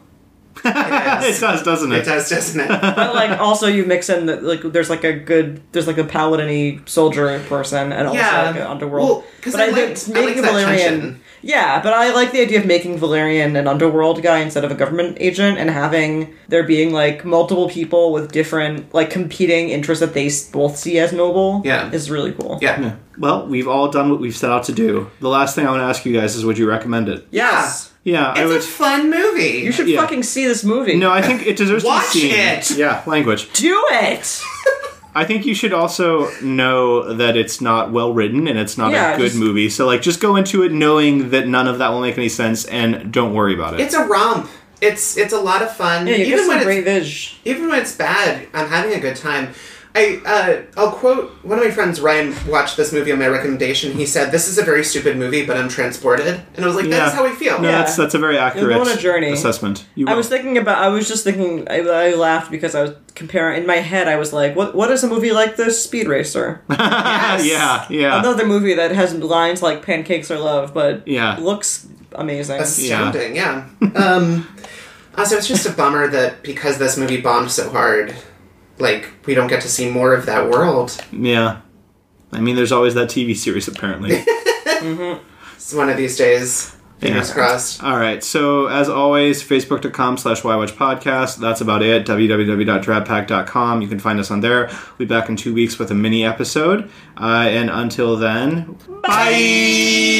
It does, doesn't it? It does, doesn't it? But, like, also you mix in the, like, there's like a paladin-y soldier person, and also like an underworld. Well, because I like that tension. Yeah, but I like the idea of making Valerian an underworld guy instead of a government agent, and having there being, like, multiple people with different, like, competing interests that they both see as noble. Yeah, is really cool. Yeah. Well, we've all done what we've set out to do. The last thing I want to ask you guys is, would you recommend it? Yes. Yeah, it's a fun movie. You should fucking see this movie. No, I think it deserves Watch to be seen. it. Yeah, language. Do it. I think you should also know that it's not well written and it's not a good movie. So, like, just go into it knowing that none of that will make any sense, and don't worry about it. It's a romp. It's a lot of fun. Yeah, even when even when it's bad, I'm having a good time. I'll quote one of my friends, Ryan, watched this movie on my recommendation. He said, "This is a very stupid movie, but I'm transported." And I was like, "That's how we feel." No, that's a very accurate You'll go on a journey. assessment. I was just thinking, I laughed because I was comparing, in my head, I was like, what is a movie like this? Speed Racer. Yes. Yeah. Another movie that has lines like pancakes or love, but looks amazing. Astounding, yeah. Also, it's just a bummer that because this movie bombed so hard, like, we don't get to see more of that world. Yeah. I mean, there's always that TV series, apparently. It's one of these days. Fingers crossed. All right. So, as always, facebook.com/whywatchpodcast. That's about it. www.drabpack.com. You can find us on there. We'll be back in 2 weeks with a mini episode. And until then, bye!